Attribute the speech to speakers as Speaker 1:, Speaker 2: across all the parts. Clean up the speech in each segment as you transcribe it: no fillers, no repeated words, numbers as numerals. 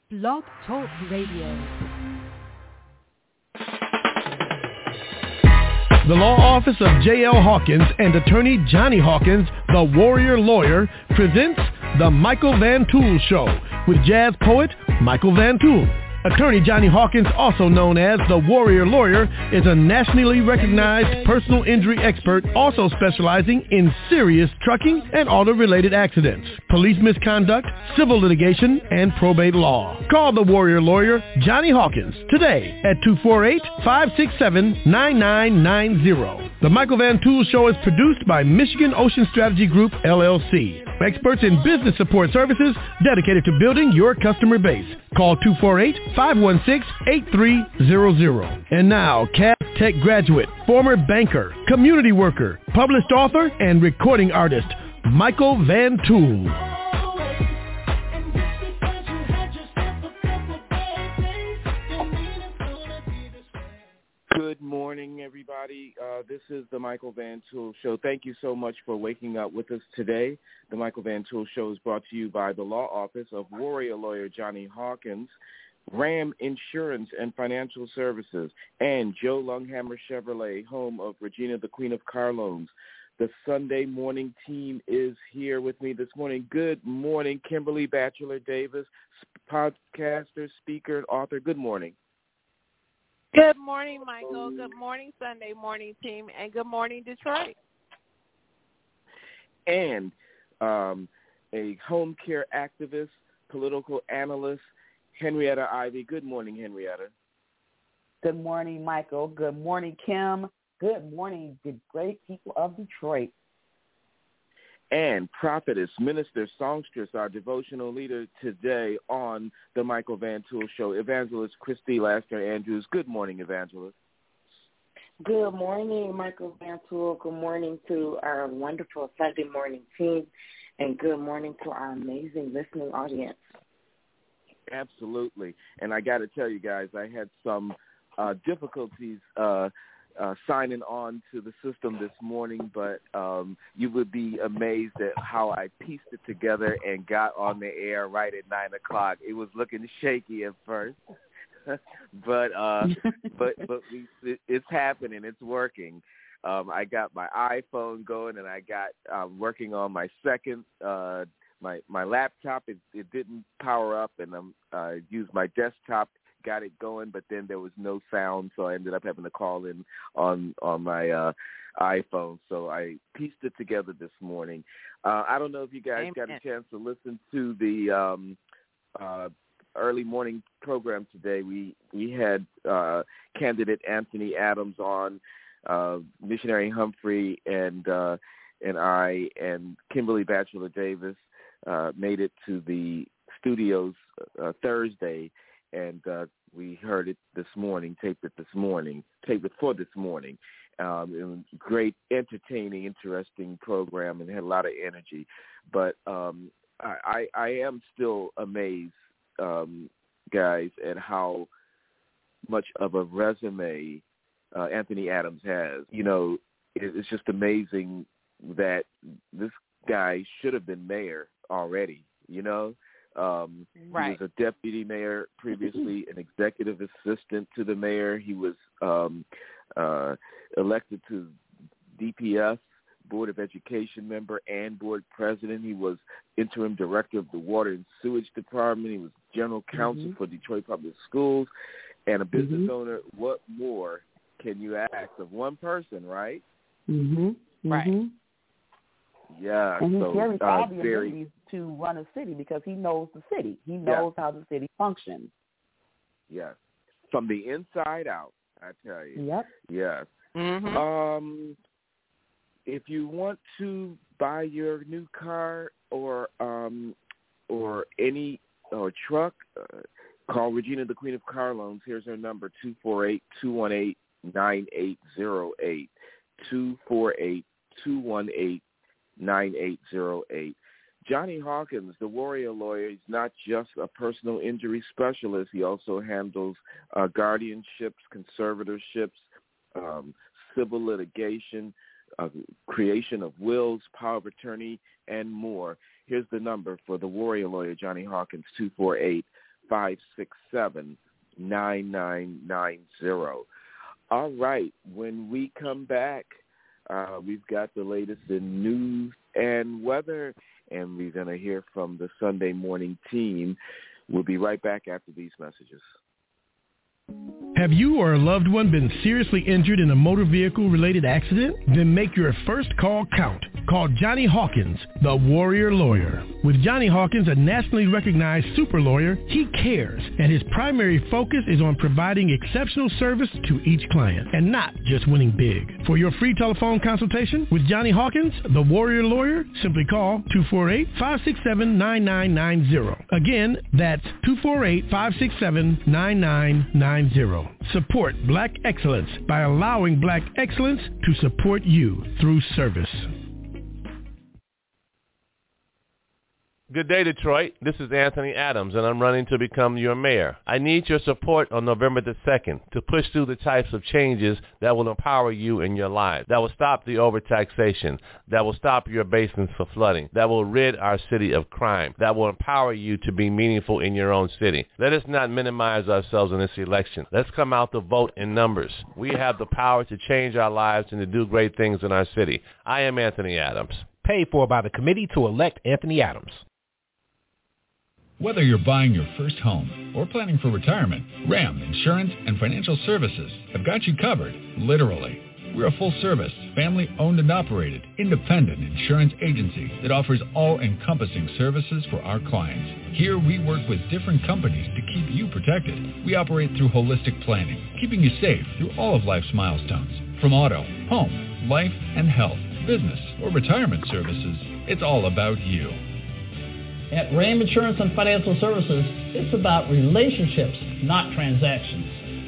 Speaker 1: Blog Talk Radio.
Speaker 2: The law office of J.L. Hawkins and attorney Johnny Hawkins, the Warrior Lawyer, presents The Michael Van Tool Show with jazz poet Michael Van Tool. Attorney Johnny Hawkins, also known as the Warrior Lawyer, is a nationally recognized personal injury expert, also specializing in serious trucking and auto-related accidents, police misconduct, civil litigation, and probate law. Call the Warrior Lawyer, Johnny Hawkins, today at 248-567-9990. The Michael Van Tool Show is produced by Michigan Ocean Strategy Group, LLC. Experts in business support services dedicated to building your customer base. Call 248-516-8300. And now, Cass Tech graduate, former banker, community worker, published author, and recording artist, Michael Van Tool.
Speaker 3: Good morning, everybody. This is the Michael Van Tool Show. Thank you so much for waking up with us today. The Michael Van Tool Show is brought to you by the law office of Warrior Lawyer Johnny Hawkins, Ram Insurance and Financial Services, and Joe Lunghammer Chevrolet, home of Regina, the Queen of Car Loans. The Sunday morning team is here with me this morning. Good morning, Kimberly Batchelor Davis, podcaster, speaker, and author. Good morning.
Speaker 4: Good morning, Michael. Good morning, Sunday morning team, and good morning, Detroit.
Speaker 3: And a home care activist, political analyst, Henrietta Ivey. Good morning, Henrietta.
Speaker 5: Good morning, Michael. Good morning, Kim. Good morning, the great people of Detroit.
Speaker 3: And prophetess, minister, songstress, our devotional leader today on the Michael Van Tool Show, Evangelist Christy Laster Andrews. Good morning, Evangelist.
Speaker 6: Good morning, Michael Van Tool. Good morning to our wonderful Sunday morning team, and good morning to our amazing listening audience.
Speaker 3: Absolutely. And I got to tell you guys, I had some difficulties signing on to the system this morning, but you would be amazed at how I pieced it together and got on the air right at 9 o'clock. It was looking shaky at first, but it's happening. It's working. I got my iPhone going, and I got working on my second. My laptop, it didn't power up, and I used my desktop. Got it going, but then there was no sound, so I ended up having to call in on my iPhone. So I pieced it together this morning. I don't know if you guys got a chance to listen to the early morning program today. We had candidate Anthony Adams on, missionary Humphrey, and I and Kimberly Batchelor Davis made it to the studios Thursday. And we heard it this morning, taped it for this morning. It was a great, entertaining, interesting program, and had a lot of energy. But I am still amazed, guys, at how much of a resume Anthony Adams has. You know, it's just amazing that this guy should have been mayor already, you know. Right. He was a deputy mayor previously, an executive assistant to the mayor. He was elected to DPS, Board of Education member, and board president. He was interim director of the Water and Sewage Department. He was general counsel for Detroit Public Schools, and a business owner. What more can you ask of one person, right?
Speaker 5: Right.
Speaker 3: Yeah.
Speaker 5: And he
Speaker 3: so,
Speaker 5: carries all the abilities to run a city because he knows the city. He knows how the city functions.
Speaker 3: Yes. From the inside out, I tell you.
Speaker 5: Yep.
Speaker 3: Yes. If you want to buy your new car or truck, call Regina, the Queen of Car Loans. Here's her number, 248-218-9808. 248-218-9808. Johnny Hawkins, the Warrior Lawyer, is not just a personal injury specialist. He also handles guardianships, conservatorships, civil litigation, creation of wills, power of attorney, and more. Here's the number for the Warrior Lawyer, Johnny Hawkins, 888-567-9990. All right, when we come back, we've got the latest in news and weather, and we're going to hear from the Sunday morning team. We'll be right back after these messages.
Speaker 2: Have you or a loved one been seriously injured in a motor vehicle-related accident? Then make your first call count. Call Johnny Hawkins, the Warrior Lawyer. With Johnny Hawkins, a nationally recognized super lawyer, he cares, and his primary focus is on providing exceptional service to each client, and not just winning big. For your free telephone consultation with Johnny Hawkins, the Warrior Lawyer, simply call 248-567-9990. Again, that's 248-567-9990. Support Black excellence by allowing Black excellence to support you through service.
Speaker 7: Good day, Detroit. This is Anthony Adams, and I'm running to become your mayor. I need your support on November the 2nd to push through the types of changes that will empower you in your lives, that will stop the overtaxation, that will stop your basements for flooding, that will rid our city of crime, that will empower you to be meaningful in your own city. Let us not minimize ourselves in this election. Let's come out to vote in numbers. We have the power to change our lives and to do great things in our city. I am Anthony Adams.
Speaker 8: Paid for by the committee to elect Anthony Adams.
Speaker 9: Whether you're buying your first home or planning for retirement, RAM Insurance and Financial Services have got you covered, literally. We're a full-service, family-owned and operated, independent insurance agency that offers all-encompassing services for our clients. Here we work with different companies to keep you protected. We operate through holistic planning, keeping you safe through all of life's milestones. From auto, home, life, and health, business, or retirement services, it's all about you.
Speaker 10: At RAM Insurance and Financial Services, it's about relationships, not transactions.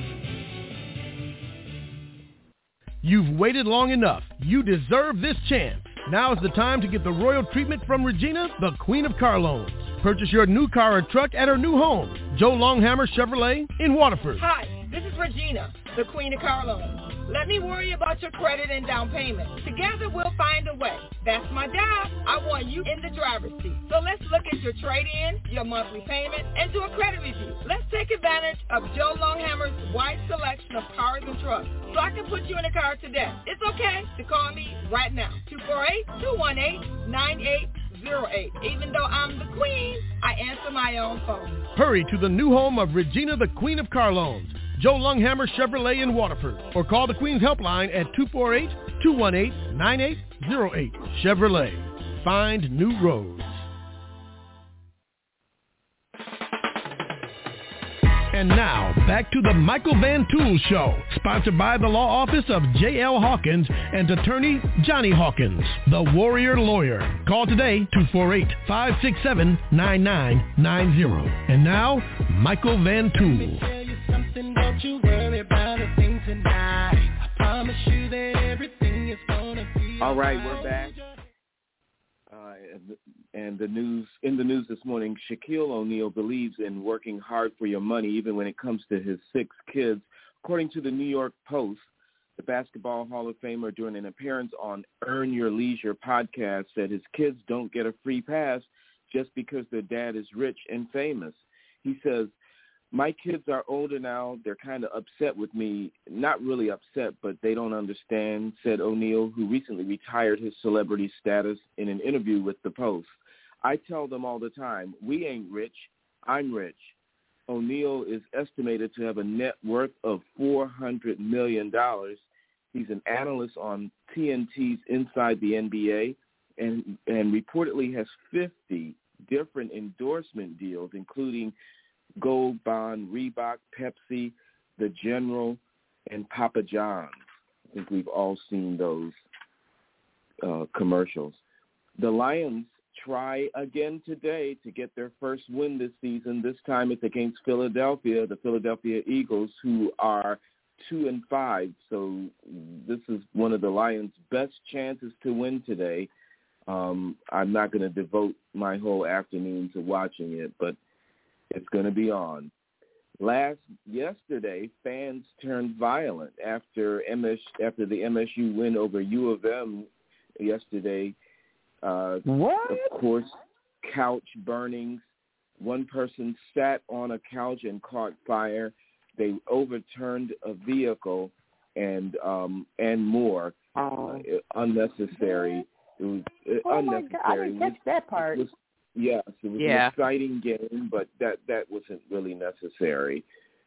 Speaker 2: You've waited long enough. You deserve this chance. Now is the time to get the royal treatment from Regina, the Queen of Car Loans. Purchase your new car or truck at her new home, Joe Longhammer Chevrolet in Waterford.
Speaker 11: Hi, this is Regina, the Queen of Car Loans. Let me worry about your credit and down payment. Together we'll find a way. That's my job. I want you in the driver's seat. So let's look at your trade-in, your monthly payment, and do a credit review. Let's take advantage of Joe Longhammer's wide selection of cars and trucks so I can put you in a car today. It's okay to call me right now. 248-218-9808. Even though I'm the queen, I answer my own phone.
Speaker 2: Hurry to the new home of Regina, the Queen of Car Loans, Joe Longhammer Chevrolet in Waterford, or call the Queen's Helpline at 248-218-9808. Chevrolet. Find new roads. And now, back to the Michael Van Tool Show, sponsored by the law office of J.L. Hawkins and attorney Johnny Hawkins, the Warrior Lawyer. Call today, 248-567-9990. And now, Michael Van Tool.
Speaker 12: Don't you worry about a thing tonight. I promise you that everything is gonna be
Speaker 3: all right. We're back. And in the news this morning, Shaquille O'Neal believes in working hard for your money, even when it comes to his 6 kids. According to the New York Post, the Basketball Hall of Famer, during an appearance on Earn Your Leisure podcast, said his kids don't get a free pass just because their dad is rich and famous. He says, my kids are older now. They're kind of upset with me. Not really upset, but they don't understand, said O'Neal, who recently retired his celebrity status in an interview with the Post. I tell them all the time, we ain't rich. I'm rich. O'Neal is estimated to have a net worth of $400 million. He's an analyst on TNT's Inside the NBA and reportedly has 50 different endorsement deals, including Gold Bond, Reebok, Pepsi, The General, and Papa John's. I think we've all seen those commercials. The Lions try again today to get their first win this season. This time it's against Philadelphia, the Philadelphia Eagles, who are 2-5. So this is one of the Lions' best chances to win today. I'm not going to devote my whole afternoon to watching it, but it's going to be on. Yesterday, fans turned violent after the MSU win over U of M yesterday.
Speaker 5: What?
Speaker 3: Of course, couch burnings, One person sat on a couch and caught fire. They overturned a vehicle and more. Unnecessary. It was unnecessary.
Speaker 5: My God, I didn't catch that part.
Speaker 3: It was an exciting game, but that wasn't really necessary.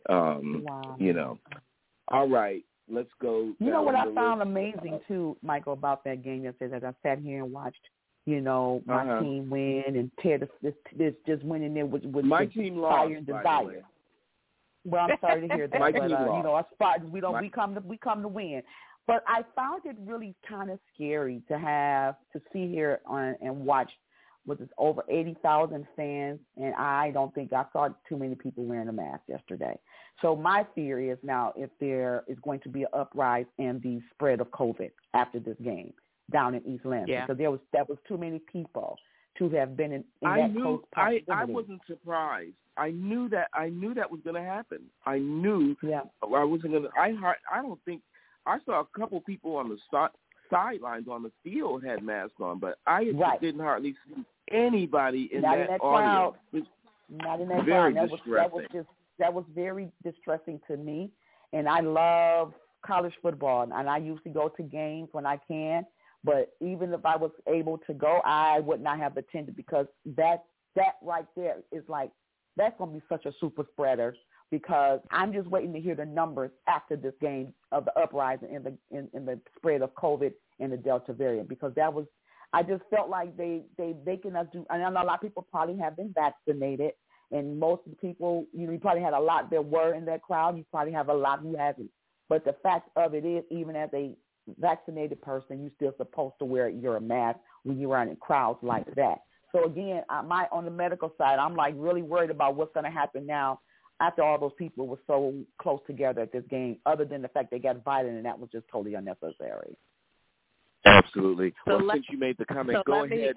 Speaker 5: Wow.
Speaker 3: You know. All right, let's go.
Speaker 5: You know what I found amazing too, Michael, about that game yesterday? That I sat here and watched. You know, my team win and Ted this just went in there with
Speaker 3: my team lost,
Speaker 5: fire and desire. Well, I'm sorry to hear that,
Speaker 3: my
Speaker 5: but
Speaker 3: team lost.
Speaker 5: you know, us Spartans, we come to win. But I found it really kind of scary to see here and watch with over 80,000 fans, and I don't think I saw too many people wearing a mask yesterday. So my fear is now if there is going to be an uprise in the spread of COVID after this game down in East Lansing, because that was too many people to have been in that close proximity.
Speaker 3: I wasn't surprised. I knew that was going to happen. I knew I wasn't going to. I don't think I saw a couple people on the sidelines on the field had masks on, but I didn't hardly see anybody in that audience.
Speaker 5: Not in that
Speaker 3: very
Speaker 5: crowd.
Speaker 3: Distressing.
Speaker 5: That was very distressing to me. And I love college football, and I usually go to games when I can. But even if I was able to go, I would not have attended, because that right there is like, that's going to be such a super spreader, because I'm just waiting to hear the numbers after this game of the uprising in the spread of COVID and the Delta variant, because I just felt like they cannot do. And I know a lot of people probably have been vaccinated, and most of the people, you probably had a lot that were in that crowd. You probably have a lot who haven't. But the fact of it is, even as a vaccinated person, you're still supposed to wear your mask when you're around in crowds like that. So again, on the medical side, I'm like really worried about what's going to happen now after all those people were so close together at this game, other than the fact they got violent, and that was just totally unnecessary.
Speaker 3: Absolutely. Well, since you made the comment, go ahead.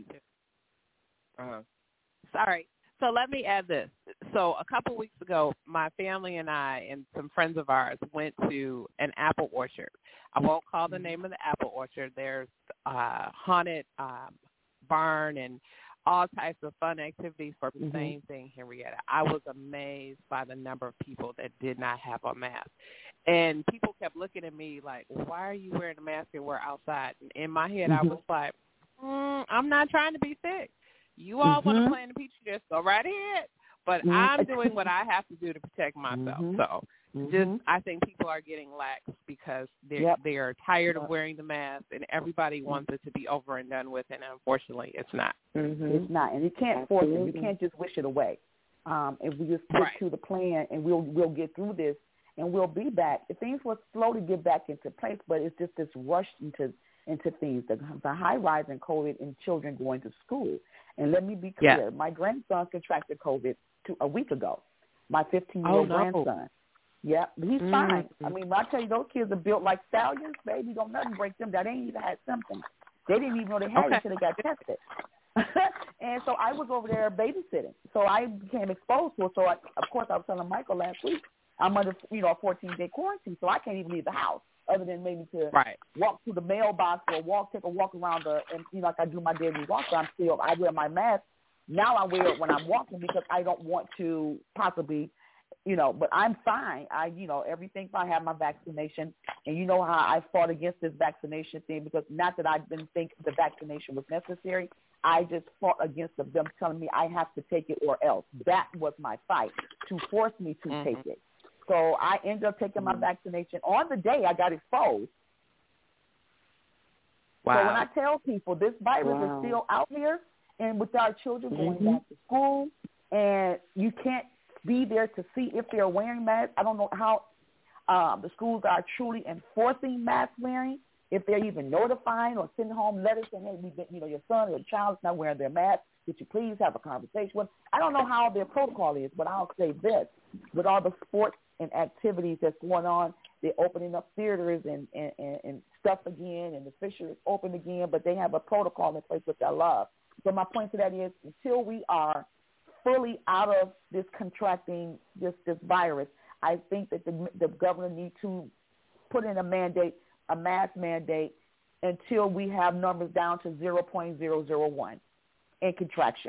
Speaker 4: Sorry. So let me add this. So a couple weeks ago, my family and I and some friends of ours went to an apple orchard. I won't call the name of the apple orchard. There's a haunted barn and all types of fun activities for the same thing, Henrietta. I was amazed by the number of people that did not have a mask. And people kept looking at me like, why are you wearing a mask and we're outside? And in my head, I was like, I'm not trying to be sick. You all want to play in the Petri dish, go right ahead. But I'm doing what I have to do to protect myself. So I think people are getting lax because they are tired of wearing the mask, and everybody wants it to be over and done with, and unfortunately it's not.
Speaker 5: It's not, and you can't force it. You can't just wish it away. If we just stick to the plan, and we'll get through this, and we'll be back. Things will slowly get back into place, but it's just this rush into things, the high rise in COVID and children going to school. And let me be clear, my grandson contracted COVID a week ago, my 15-year-old grandson. Yeah, he's fine. I mean, I tell you, those kids are built like stallions, baby. Don't nothing break them down. They ain't even had symptoms. They didn't even know they had it until they got tested. And so I was over there babysitting. So I became exposed to it. So, of course, I was telling Michael last week, I'm under, a 14-day quarantine, so I can't even leave the house other than maybe to walk to the mailbox or take a walk around like I do my daily walk. So I wear my mask. Now I wear it when I'm walking because I don't want to possibly, but I'm fine. Everything fine. I have my vaccination. And you know how I fought against this vaccination thing, because not that I didn't think the vaccination was necessary. I just fought against them telling me I have to take it or else. That was my fight, to force me to take it. So I ended up taking my vaccination on the day I got exposed.
Speaker 4: Wow.
Speaker 5: So when I tell people this virus is still out here, and with our children going back to school, and you can't be there to see if they're wearing masks. I don't know how the schools are truly enforcing mask wearing, if they're even notifying or sending home letters saying, hey, your son or child is not wearing their mask. Could you please have a conversation with them? I don't know how their protocol is, but I'll say this. With all the sports and activities that's going on, they're opening up theaters and stuff again, and the Fisher is open again, but they have a protocol in place, which I love. So my point to that is, until we are fully out of this contracting this virus, I think that the governor needs to put in a mask mandate, until we have numbers down to 0.001 in contraction.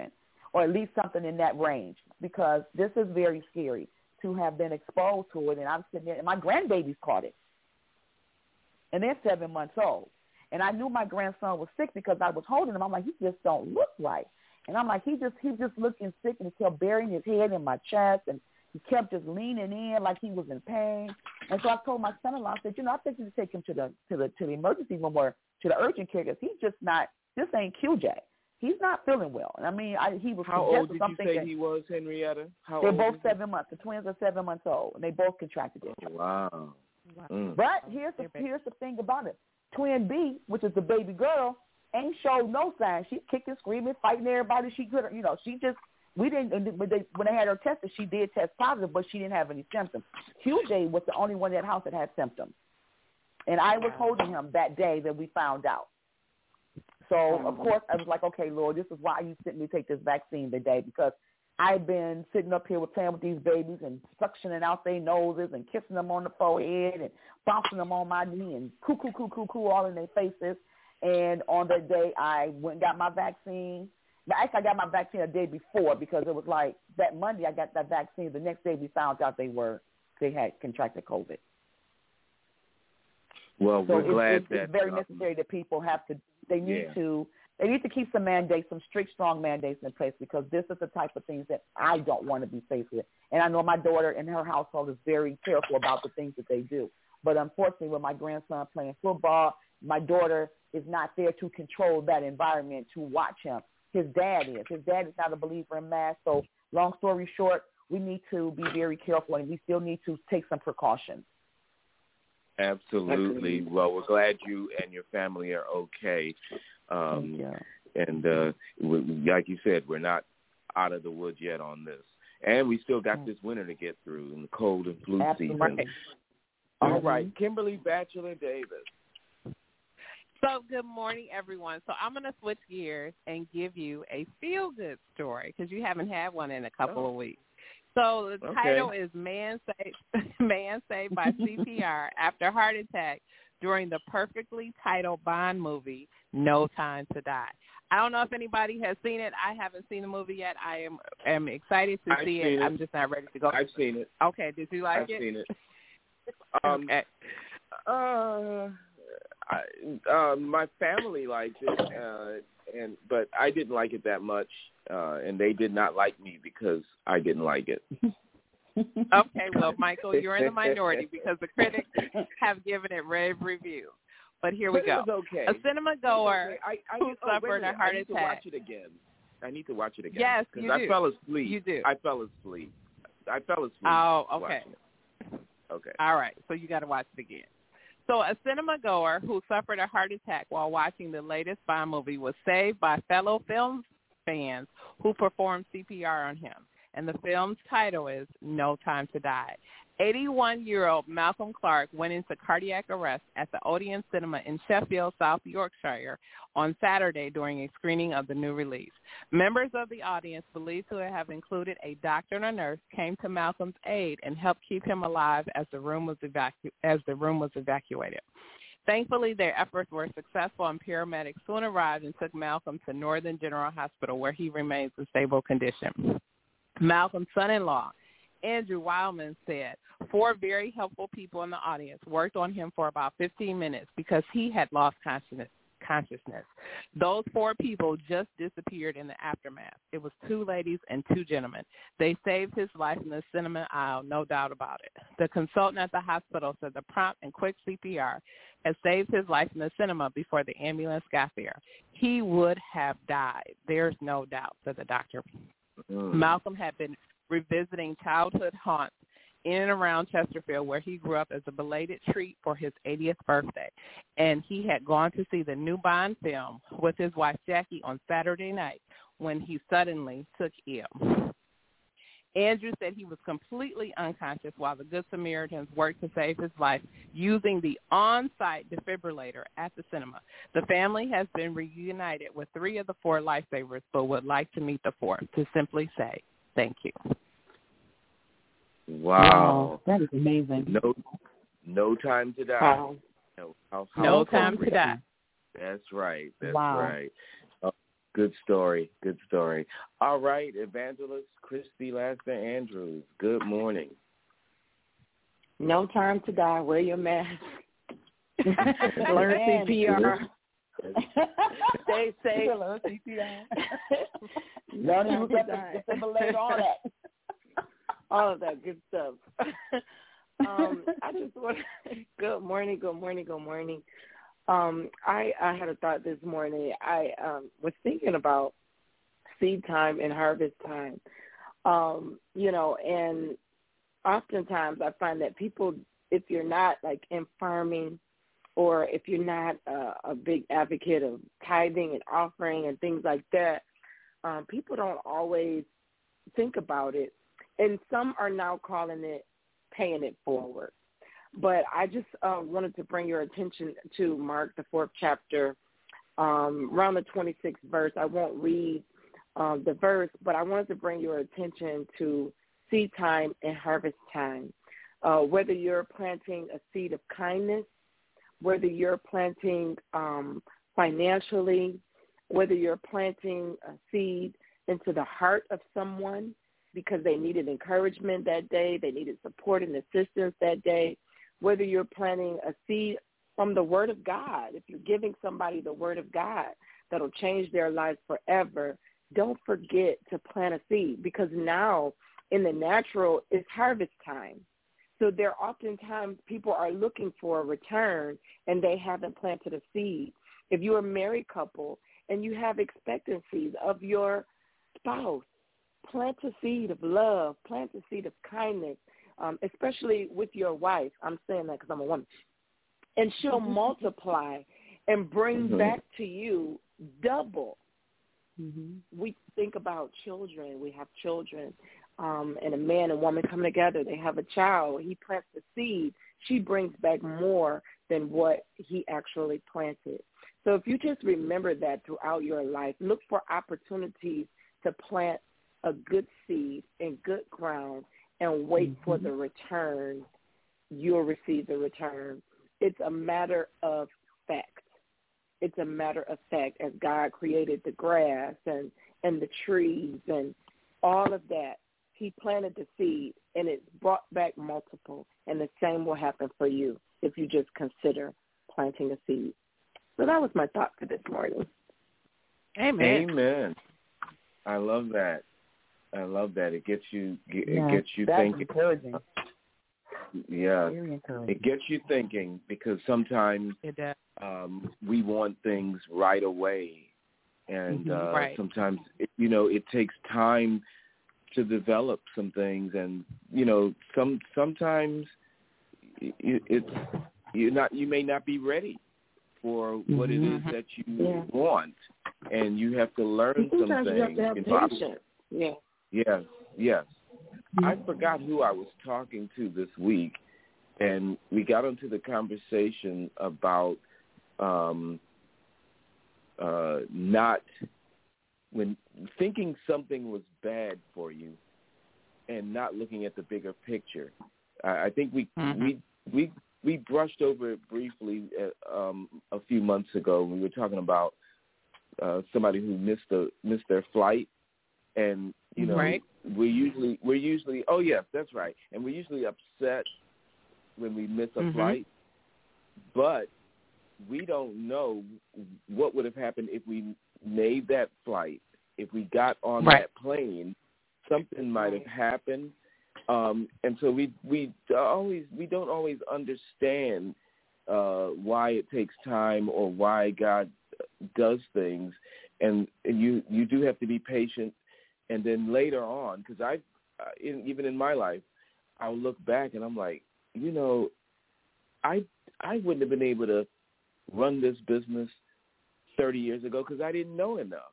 Speaker 5: or at least something in that range, because this is very scary to have been exposed to it. And I'm sitting there, and my grandbabies caught it, and they're 7 months old. And I knew my grandson was sick because I was holding him. I'm like, he just don't look right. And I'm like, he's just looking sick, and he kept burying his head in my chest, and he kept just leaning in like he was in pain. And so I told my son-in-law, I said, I think you should take him to the emergency room or to the urgent care, because he's just not. This ain't QJ. He's not feeling well. And I mean, he was.
Speaker 3: How old did you say he was, Henrietta?
Speaker 5: They're both 7 months. The twins are 7 months old, and they both contracted it.
Speaker 3: Oh, wow.
Speaker 5: But here's the thing about it. Twin B, which is the baby girl, ain't showed no signs. She kicking, screaming, fighting everybody. She could, she just. We didn't. When they had her tested, she did test positive, but she didn't have any symptoms. QJ was the only one in that house that had symptoms, and I was holding him that day that we found out. So of course I was like, okay, Lord, this is why you sent me to take this vaccine today, because I've been sitting up here playing with these babies and suctioning out their noses and kissing them on the forehead and bouncing them on my knee and coo all in their faces. And on that day, I went and got my vaccine. Actually, I got my vaccine a day before, because it was like that Monday I got that vaccine. The next day we found out they had contracted COVID.
Speaker 3: Well,
Speaker 5: so
Speaker 3: we're glad that
Speaker 5: it's very necessary that people they need to keep some mandates, some strict, strong mandates in place, because this is the type of things that I don't want to be faced with. And I know my daughter and her household is very careful about the things that they do. But unfortunately, with my grandson playing football, my daughter is not there to control that environment, to watch him. His dad is. His dad is not a believer in masks. So long story short, we need to be very careful, and we still need to take some precautions.
Speaker 3: Absolutely. Well, we're glad you and your family are okay. And like you said, we're not out of the woods yet on this. And we still got this winter to get through in the cold and flu season. All right. Kimberly Batchelor Davis.
Speaker 4: So good morning, everyone. So I'm going to switch gears and give you a feel-good story, because you haven't had one in a couple of weeks. So the title is Man Saved by CPR After Heart Attack During the Perfectly Titled Bond Movie, No Time to Die. I don't know if anybody has seen it. I haven't seen the movie yet. I am excited to see it. I'm just not ready to go.
Speaker 3: I've seen it.
Speaker 4: Okay. Did you like it?
Speaker 3: I've seen it.
Speaker 4: Okay.
Speaker 3: My family liked it, but I didn't like it that much, and they did not like me because I didn't like it.
Speaker 4: Okay, well, Michael, you're in the minority because the critics have given it rave reviews. But here we go.
Speaker 3: It was okay.
Speaker 4: A cinema goer who suffered a heart attack.
Speaker 3: I need to watch it again.
Speaker 4: Yes, you do.
Speaker 3: I fell asleep.
Speaker 4: You do.
Speaker 3: I fell asleep.
Speaker 4: Oh, okay.
Speaker 3: Okay.
Speaker 4: All right, so you got to watch it again. So a cinema goer who suffered a heart attack while watching the latest Bond movie was saved by fellow film fans who performed CPR on him. And the film's title is No Time to Die. 81-year-old Malcolm Clark went into cardiac arrest at the Odeon Cinema in Sheffield, South Yorkshire on Saturday during a screening of the new release. Members of the audience, believed to have included a doctor and a nurse, came to Malcolm's aid and helped keep him alive as the room was evacuated. Thankfully, their efforts were successful, and paramedics soon arrived and took Malcolm to Northern General Hospital, where he remains in stable condition. Malcolm's son-in-law, Andrew Wildman, said 4 very helpful people in the audience worked on him for about 15 minutes because he had lost consciousness. Those 4 people just disappeared in the aftermath. It was 2 ladies and 2 gentlemen. They saved his life in the cinema aisle, no doubt about it. The consultant at the hospital said the prompt and quick CPR had saved his life in the cinema before the ambulance got there. He would have died. There's no doubt, said the doctor. Malcolm had been revisiting childhood haunts in and around Chesterfield, where he grew up, as a belated treat for his 80th birthday. And he had gone to see the new Bond film with his wife Jackie on Saturday night when he suddenly took ill. Andrew said he was completely unconscious while the Good Samaritans worked to save his life using the on-site defibrillator at the cinema. The family has been reunited with 3 of the 4 lifesavers, but would like to meet the 4th to simply say thank you.
Speaker 3: Wow.
Speaker 5: That is amazing.
Speaker 3: No time to die.
Speaker 4: No time to die.
Speaker 3: That's right.
Speaker 5: Wow.
Speaker 3: Right. Good story. Good story. All right, Evangelist Christy Laster Andrews. Good morning.
Speaker 6: No time to die. Wear your mask. Learn CPR. Stay safe.
Speaker 5: Learn CPR. Learn to defibrillate, all that.
Speaker 6: All of that good stuff. I just want to, good morning. I had a thought this morning. I was thinking about seed time and harvest time, and oftentimes I find that people, if you're not like in farming or if you're not a big advocate of tithing and offering and things like that, people don't always think about it. And some are now calling it paying it forward. But I just wanted to bring your attention to Mark, the 4th chapter, around the 26th verse. I won't read the verse, but I wanted to bring your attention to seed time and harvest time. Whether you're planting a seed of kindness, whether you're planting financially, whether you're planting a seed into the heart of someone because they needed encouragement that day, they needed support and assistance that day, whether you're planting a seed from the Word of God, if you're giving somebody the Word of God that'll change their lives forever, don't forget to plant a seed, because now in the natural it's harvest time. So there are oftentimes people are looking for a return and they haven't planted a seed. If you're a married couple and you have expectancies of your spouse, plant a seed of love, plant a seed of kindness, especially with your wife. I'm saying that because I'm a woman. And she'll multiply and bring back to you double. We think about children. We have children, and a man and woman come together. They have a child. He plants the seed. She brings back more than what he actually planted. So if you just remember that throughout your life, look for opportunities to plant a good seed in good ground and wait for the return. You'll receive the return. It's a matter of fact. It's a matter of fact, as God created the grass and the trees and all of that. He planted the seed, and it brought back multiple, and the same will happen for you if you just consider planting a seed. So that was my thought for this morning.
Speaker 3: Amen. I love that. It gets you thinking.
Speaker 5: Encouraging.
Speaker 3: Yeah, it gets you thinking, because sometimes we want things right away, and sometimes it takes time to develop some things, and sometimes you may not be ready for what it is that you want, and you have to learn some things.
Speaker 6: You have to have patience.
Speaker 3: Yes. I forgot who I was talking to this week, and we got into the conversation about not when thinking something was bad for you and not looking at the bigger picture. I think we brushed over it briefly a few months ago. We were talking about somebody who missed their flight, and we're usually oh yes, that's right, and we're usually upset when we miss a flight, but we don't know what would have happened if we made that flight. If we got on that plane, something might have happened, and so we don't always understand why it takes time or why God does things, and you do have to be patient. And then later on, because even in my life, I'll look back and I'm like, I wouldn't have been able to run this business 30 years ago because I didn't know enough.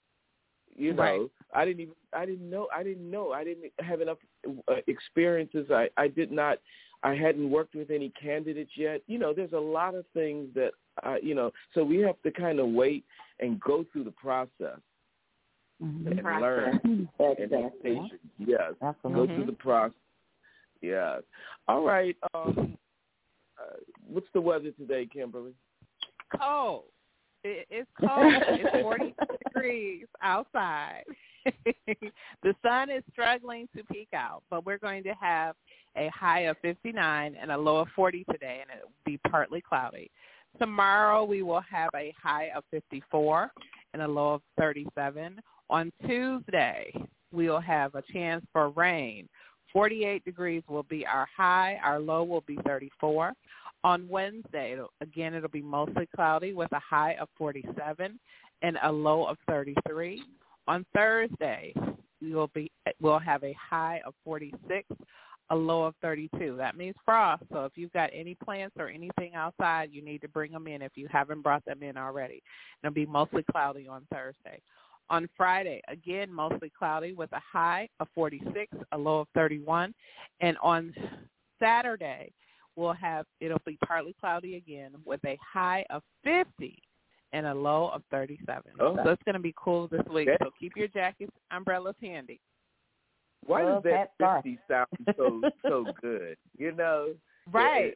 Speaker 3: I didn't know. I didn't have enough experiences. I hadn't worked with any candidates yet. There's a lot of things that, so we have to kind of wait and go through the process. And learn and be patient. Yes. Go through the process. Yes. All right. What's the weather today, Kimberly?
Speaker 4: Cold. It's cold. It's 40 degrees outside. The sun is struggling to peek out, but we're going to have a high of 59 and a low of 40 today, and it will be partly cloudy. Tomorrow we will have a high of 54 and a low of 37. On Tuesday, we will have a chance for rain. 48 degrees will be our high. Our low will be 34. On Wednesday, it'll be mostly cloudy with a high of 47 and a low of 33. On Thursday, we'll have a high of 46, a low of 32. That means frost. So if you've got any plants or anything outside, you need to bring them in if you haven't brought them in already. It'll be mostly cloudy on Thursday. On Friday, again, mostly cloudy with a high of 46, a low of 31. And on Saturday, it'll be partly cloudy again with a high of 50 and a low of 37.
Speaker 3: Oh.
Speaker 4: So it's going to be cool this week. So keep your jackets, umbrellas handy.
Speaker 3: Why does that 50 sound so good? You know?
Speaker 4: Right.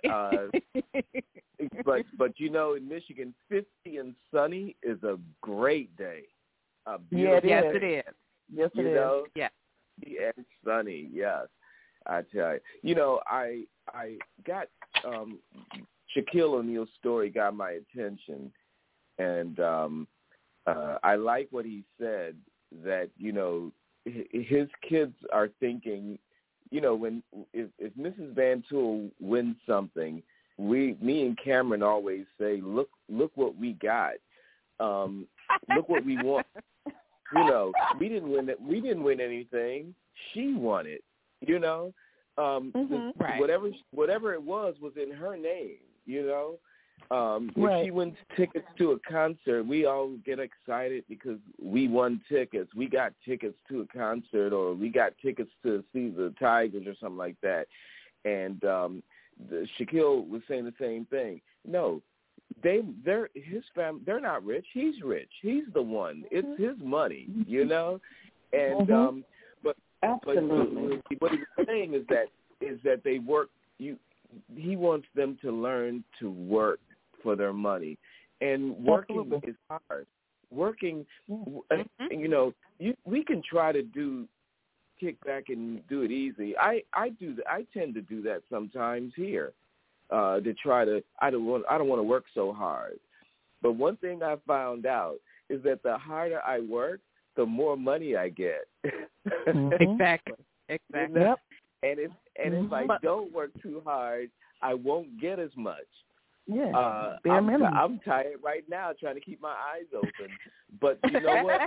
Speaker 3: But you know, in Michigan, 50 and sunny is a great day.
Speaker 4: Yes, it is.
Speaker 5: Yes, it is.
Speaker 3: Know?
Speaker 4: Yeah.
Speaker 3: And sunny, yes. I tell you. You know, I got Shaquille O'Neal's story got my attention, and I like what he said, that, you know, his kids are thinking, you know, if Mrs. Van Tool wins something, me and Cameron always say, look what we got. Look what we want. You know, we didn't win it. We didn't win anything. She won it. You know,
Speaker 4: right.
Speaker 3: Whatever it was in her name. You know,
Speaker 5: right.
Speaker 3: If she wins tickets to a concert, we all get excited because we won tickets. We got tickets to a concert, or we got tickets to see the Tigers or something like that. And Shaquille was saying the same thing. No. His family, they're not rich. He's rich. He's the one. It's his money, you know. And but
Speaker 6: Absolutely.
Speaker 3: what he was saying is that they work. He wants them to learn to work for their money, and working is hard. Working, you know, we can try to kick back and do it easy. I tend to do that sometimes here. To try to, I don't want to work so hard. But one thing I found out is that the harder I work, the more money I get.
Speaker 4: Exactly.
Speaker 3: You know? And if I don't work too hard, I won't get as much.
Speaker 5: Yeah.
Speaker 3: I'm tired right now trying to keep my eyes open. But you know what?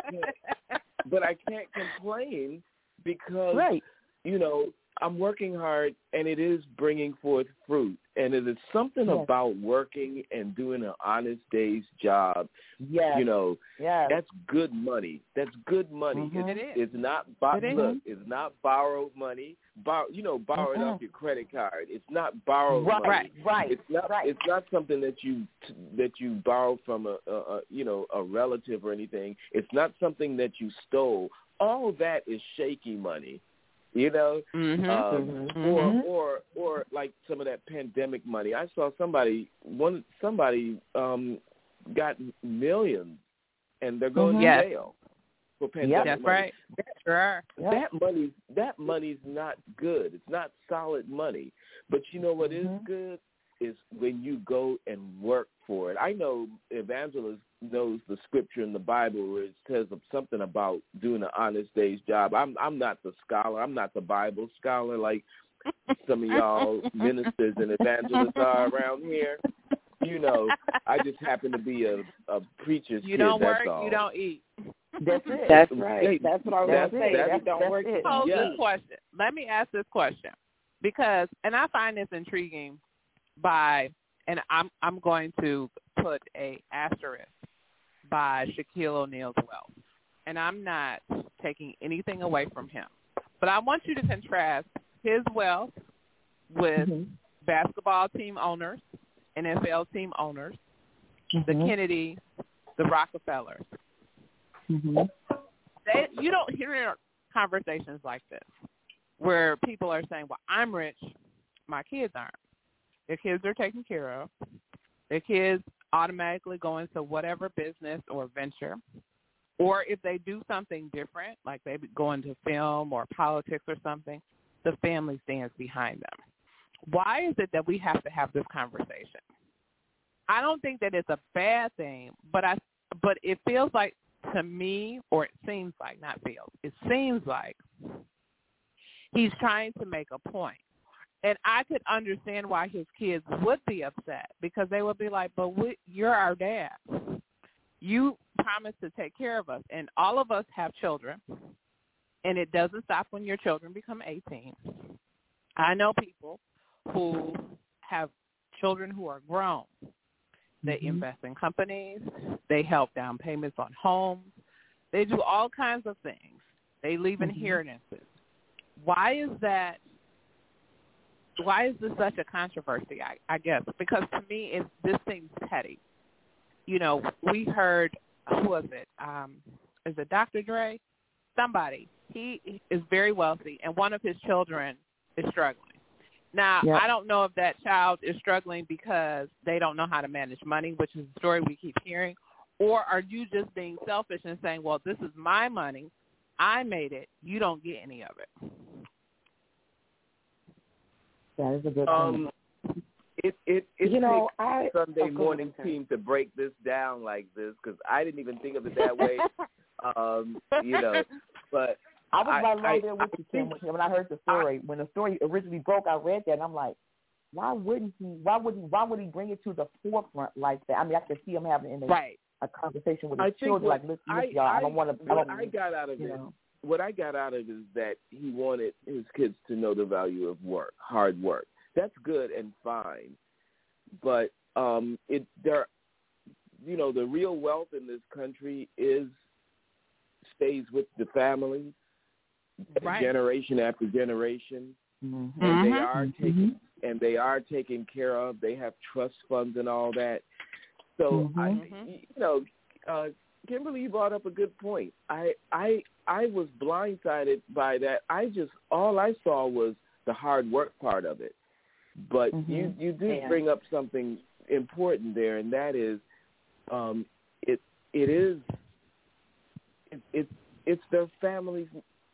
Speaker 3: But I can't complain because you know, I'm working hard, and it is bringing forth fruit. And it is something about working and doing an honest day's job.
Speaker 5: Yes.
Speaker 3: You know, that's good money. That's good money. It's not it's not borrowed money. Borrowed off your credit card. It's not borrowed money.
Speaker 5: Right.
Speaker 3: It's not something that you borrowed from a relative or anything. It's not something that you stole. All that is shaky money. You know, or like some of that pandemic money. I saw somebody got millions, and they're going to jail for pandemic
Speaker 4: That's
Speaker 3: money.
Speaker 4: right.
Speaker 3: That money's not good. It's not solid money. But you know what is good is when you go and work for it. I know Evangelist knows the scripture in the Bible where it says something about doing an honest day's job. I'm not the scholar. I'm not the Bible scholar like some of y'all ministers and evangelists are around here. You know, I just happen to be a preacher's kid.
Speaker 4: You don't work,
Speaker 3: that's all.
Speaker 4: you don't eat.
Speaker 5: That's it.
Speaker 6: That's right. That's what I was going to say.
Speaker 5: That's
Speaker 6: Don't work.
Speaker 4: Pose this question. Let me ask this question because, and I find this intriguing and I'm going to put a asterisk by Shaquille O'Neal's wealth. And I'm not taking anything away from him. But I want you to contrast his wealth with basketball team owners, NFL team owners, the Kennedys, the Rockefellers. You don't hear conversations like this where people are saying, well, I'm rich, my kids aren't. Their kids are taken care of. Their kids automatically go into whatever business or venture, or if they do something different, like they go into film or politics or something, the family stands behind them. Why is it that we have to have this conversation? I don't think that it's a bad thing, but it feels like to me, or it seems like, not feels, it seems like he's trying to make a point. And I could understand why his kids would be upset, because they would be like, but you're our dad. You promised to take care of us. And all of us have children, and it doesn't stop when your children become 18. I know people who have children who are grown. They invest in companies. They help down payments on homes. They do all kinds of things. They leave inheritances. Why is that? Why is this such a controversy, I guess? Because to me, this seems petty. You know, we heard, who was it? Is it Dr. Dre? Somebody. He is very wealthy, and one of his children is struggling. Now, yep. I don't know if that child is struggling because they don't know how to manage money, which is the story we keep hearing, or are you just being selfish and saying, well, this is my money. I made it. You don't get any of it.
Speaker 5: That is a good point.
Speaker 3: It takes Sunday morning team to break this down like this, because I didn't even think of it that way. But
Speaker 5: I was right there with you, Tim, when I heard the story. When the story originally broke, I read that, and I'm like, why would he bring it to the forefront like that? I mean, I could see him having a conversation with his children, like, listen, y'all, I don't want to. What I got out of it
Speaker 3: is that he wanted his kids to know the value of work, hard work. That's good and fine, but the real wealth in this country stays with the families, generation after generation, and they are taken care of. They have trust funds and all that. So Kimberly, you brought up a good point. I was blindsided by that. All I saw was the hard work part of it. But you did bring up something important there, and that is, it's their family's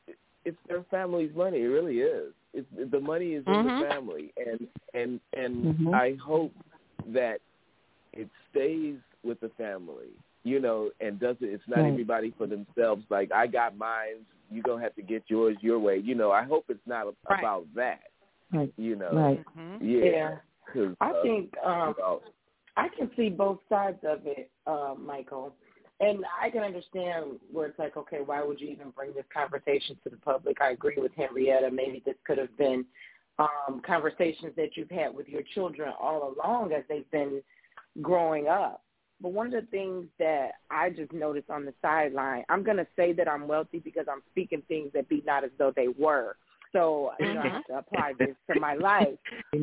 Speaker 3: money. It really is. The money is in the family, and I hope that it stays with the family, and it's not everybody for themselves. Like, I got mine, you're gonna have to get yours your way. I hope it's not about that.
Speaker 5: Right.
Speaker 3: Yeah.
Speaker 6: I think I can see both sides of it, Michael. And I can understand where it's like, okay, why would you even bring this conversation to the public? I agree with Henrietta. Maybe this could have been conversations that you've had with your children all along as they've been growing up. But one of the things that I just noticed on the sideline, I'm going to say that I'm wealthy because I'm speaking things that be not as though they were. So I have to apply this to my life.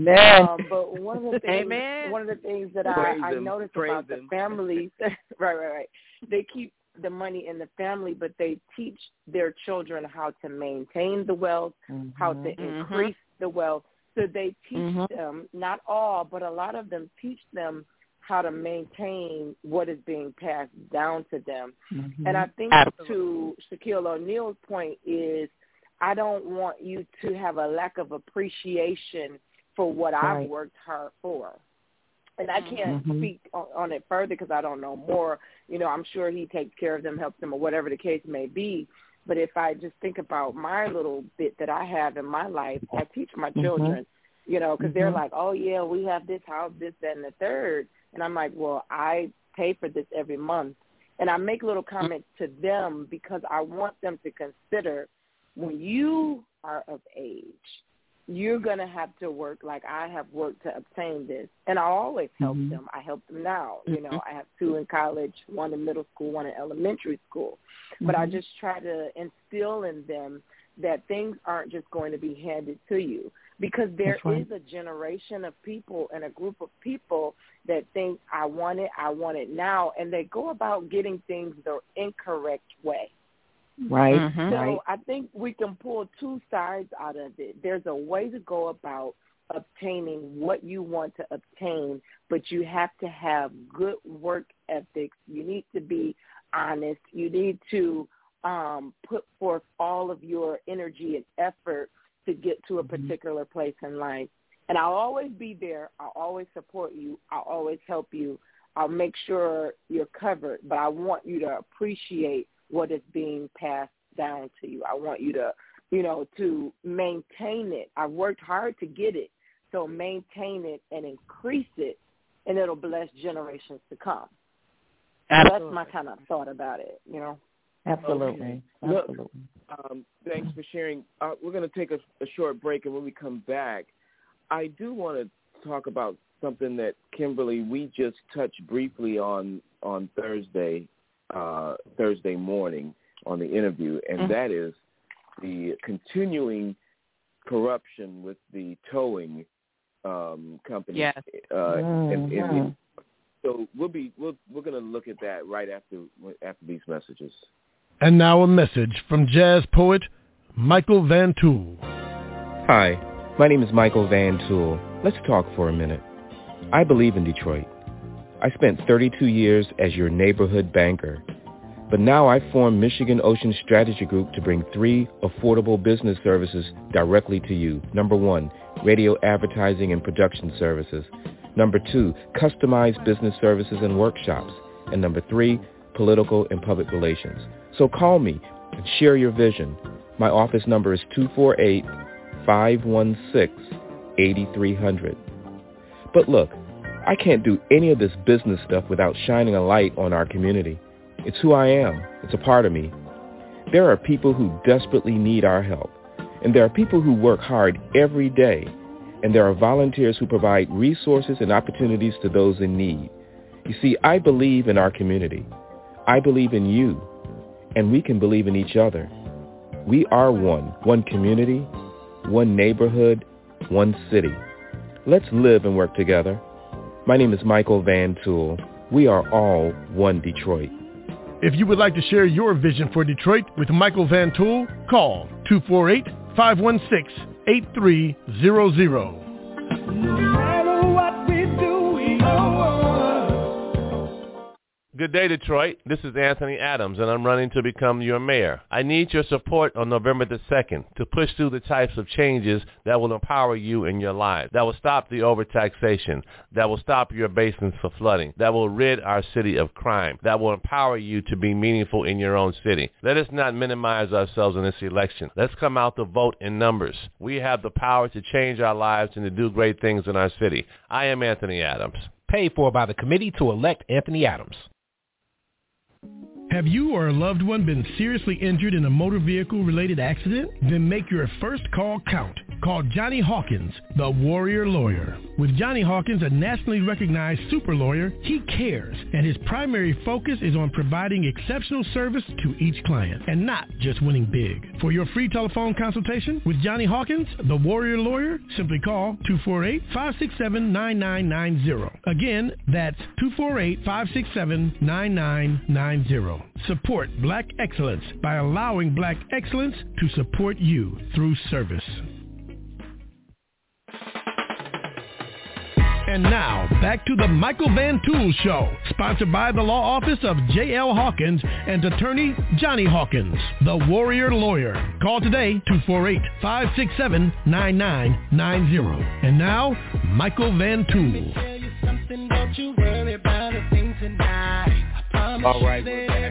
Speaker 6: But one of the things that I noticed about the families, right. They keep the money in the family, but they teach their children how to maintain the wealth, how to increase the wealth. So they teach them, not all, but a lot of them teach them how to maintain what is being passed down to them. And I think to Shaquille O'Neal's point is, I don't want you to have a lack of appreciation for what I've worked hard for. And I can't speak on it further because I don't know more. I'm sure he takes care of them, helps them, or whatever the case may be. But if I just think about my little bit that I have in my life, I teach my children, because they're like, oh, yeah, we have this house, this, that, and the third. And I'm like, well, I pay for this every month. And I make little comments to them because I want them to consider, when you are of age, you're going to have to work like I have worked to obtain this. And I always help them. I help them now. I have 2 in college, 1 in middle school, 1 in elementary school. But I just try to instill in them that things aren't just going to be handed to you, because there is a generation of people and a group of people that think, I want it now, and they go about getting things the incorrect way. So I think we can pull 2 sides out of it. There's a way to go about obtaining what you want to obtain, but you have to have good work ethics. You need to be honest. You need to put forth all of your energy and effort to get to a particular place in life. And I'll always be there. I'll always support you. I'll always help you. I'll make sure you're covered, but I want you to appreciate what is being passed down to you. I want you to, to maintain it. I've worked hard to get it, so maintain it and increase it, and it'll bless generations to come.
Speaker 5: Absolutely.
Speaker 6: That's my kind of thought about it,
Speaker 5: Absolutely.
Speaker 3: Okay.
Speaker 5: Absolutely.
Speaker 3: Look, thanks for sharing. We're going to take a short break, and when we come back, I do want to talk about something that, Kimberly, we just touched briefly on Thursday morning on the interview, and that is the continuing corruption with the towing company.
Speaker 4: Yes.
Speaker 3: So we're going to look at that right after these messages.
Speaker 2: And now a message from jazz poet Michael Van Tool.
Speaker 13: Hi, my name is Michael Van Tool. Let's talk for a minute. I believe in Detroit. I spent 32 years as your neighborhood banker. But now I formed Michigan Ocean Strategy Group to bring 3 affordable business services directly to you. Number 1, radio advertising and production services. Number 2, customized business services and workshops. And number 3, political and public relations. So call me and share your vision. My office number is 248-516-8300. But look, I can't do any of this business stuff without shining a light on our community. It's who I am. It's a part of me. There are people who desperately need our help. And there are people who work hard every day. And there are volunteers who provide resources and opportunities to those in need. You see, I believe in our community. I believe in you. And we can believe in each other. We are one community, one neighborhood, one city. Let's live and work together. My name is Michael Van Tool. We are all one Detroit.
Speaker 2: If you would like to share your vision for Detroit with Michael Van Tool, call 248-516-8300.
Speaker 7: Good day, Detroit. This is Anthony Adams, and I'm running to become your mayor. I need your support on November the 2nd to push through the types of changes that will empower you in your lives, that will stop the overtaxation, that will stop your basins for flooding, that will rid our city of crime, that will empower you to be meaningful in your own city. Let us not minimize ourselves in this election. Let's come out to vote in numbers. We have the power to change our lives and to do great things in our city. I am Anthony Adams.
Speaker 8: Paid for by the committee to elect Anthony Adams.
Speaker 2: Have you or a loved one been seriously injured in a motor vehicle-related accident? Then make your first call count. Call Johnny Hawkins, the Warrior Lawyer. With Johnny Hawkins, a nationally recognized super lawyer, he cares, and his primary focus is on providing exceptional service to each client, and not just winning big. For your free telephone consultation with Johnny Hawkins, the Warrior Lawyer, simply call 248-567-9990. Again, that's 248-567-9990. Support Black excellence by allowing Black excellence to support you through service. And now, back to the Michael Van Tool Show, sponsored by the law office of J.L. Hawkins and attorney Johnny Hawkins, the Warrior Lawyer. Call today, 248-567-9990. And now, Michael Van Tool.
Speaker 3: All right,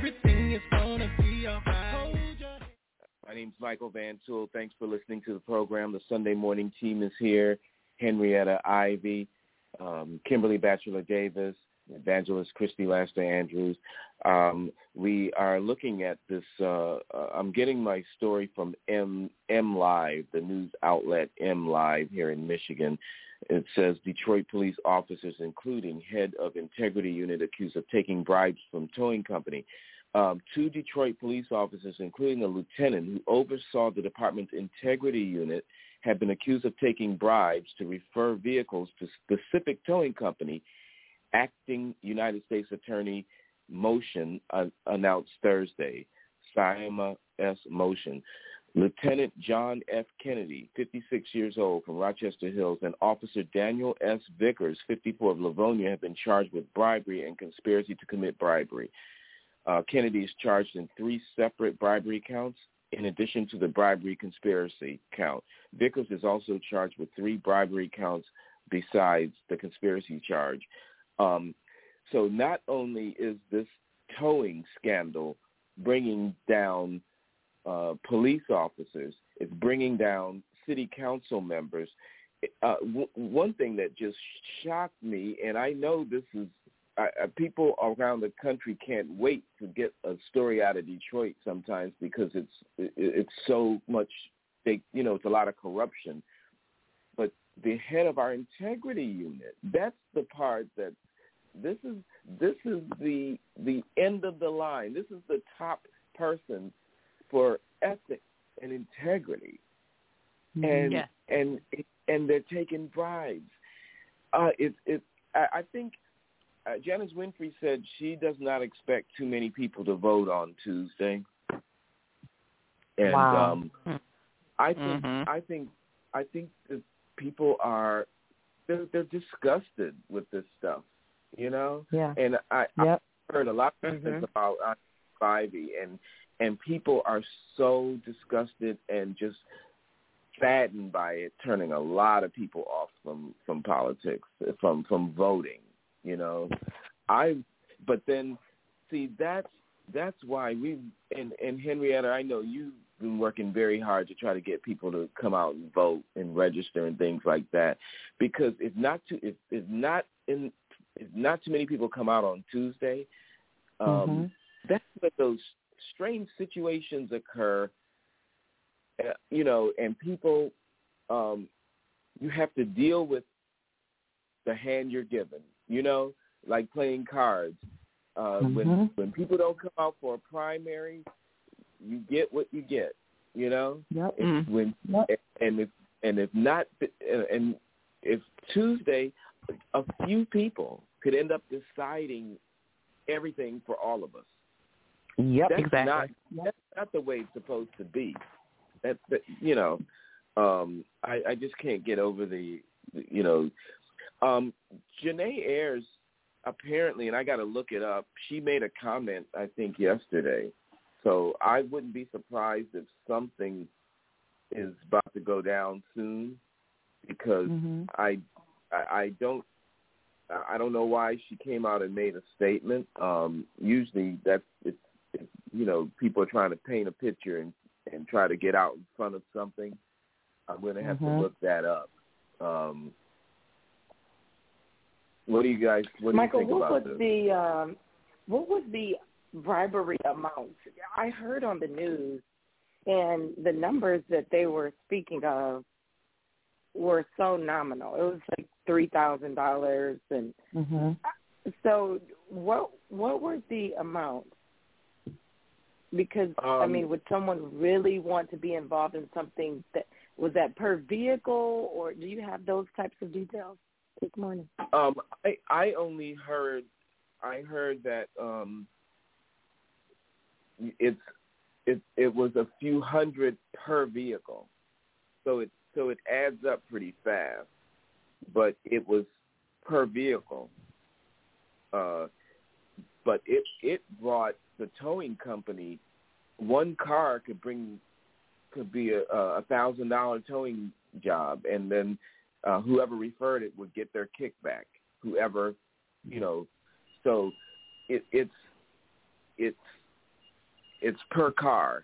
Speaker 3: my name's Michael Van Tool. Thanks for listening to the program. The Sunday morning team is here. Henrietta Ivy, Kimberly Batchelor Davis, Evangelist Christy Laster Andrews. We are looking at this. I'm getting my story from M Live, the news outlet M Live here in Michigan. It says Detroit police officers, including head of integrity unit, accused of taking bribes from towing company. 2 Detroit police officers, including a lieutenant who oversaw the department's integrity unit, have been accused of taking bribes to refer vehicles to specific towing company. Acting United States Attorney Motion announced Thursday, Siama S. Motion. Lieutenant John F. Kennedy, 56 years old, from Rochester Hills, and Officer Daniel S. Vickers, 54, of Livonia, have been charged with bribery and conspiracy to commit bribery. Kennedy is charged in 3 separate bribery counts, in addition to the bribery conspiracy count. Vickers is also charged with 3 bribery counts besides the conspiracy charge. So not only is this towing scandal bringing down police officers, it's bringing down city council members. One thing that just shocked me, and I know this is, people around the country can't wait to get a story out of Detroit sometimes because it's so much, it's a lot of corruption. But the head of our integrity unit, that's the part that this is the end of the line. This is the top person for ethics and integrity, and they're taking bribes. I think Janice Winfrey said she does not expect too many people to vote on Tuesday, and
Speaker 5: wow.
Speaker 3: I think that people are they're disgusted with this stuff,
Speaker 5: Yeah.
Speaker 3: And I've heard a lot of things about Ivy, and people are so disgusted and just saddened by it, turning a lot of people off from politics, from voting. But then see that's why we and Henrietta, I know you've been working very hard to try to get people to come out and vote and register and things like that, because if not too many people come out on Tuesday, that's when those strange situations occur, and people, you have to deal with the hand you're given, like playing cards. When people don't come out for a primary, you get what you get, If Tuesday, a few people could end up deciding everything for all of us.
Speaker 5: Yep,
Speaker 3: that's
Speaker 5: exactly.
Speaker 3: That's not the way it's supposed to be. I just can't get over Janae Ayers, apparently, and I got to look it up, she made a comment, I think, yesterday. So I wouldn't be surprised if something is about to go down soon, because I don't know why she came out and made a statement. Usually it's people are trying to paint a picture and try to get out in front of something. I'm going to have to look that up. What do you
Speaker 6: Michael,
Speaker 3: think about this?
Speaker 6: What was the bribery amount? I heard on the news, and the numbers that they were speaking of were so nominal. It was like $3,000, and so what was the amount? Because would someone really want to be involved in something was that per vehicle, or do you have those types of details this morning?
Speaker 3: I only heard that it was a few hundred per vehicle, so it adds up pretty fast, but it was per vehicle. But it brought the towing company, one car could be a $1,000 towing job, and then whoever referred it would get their kickback. Whoever, so it's per car.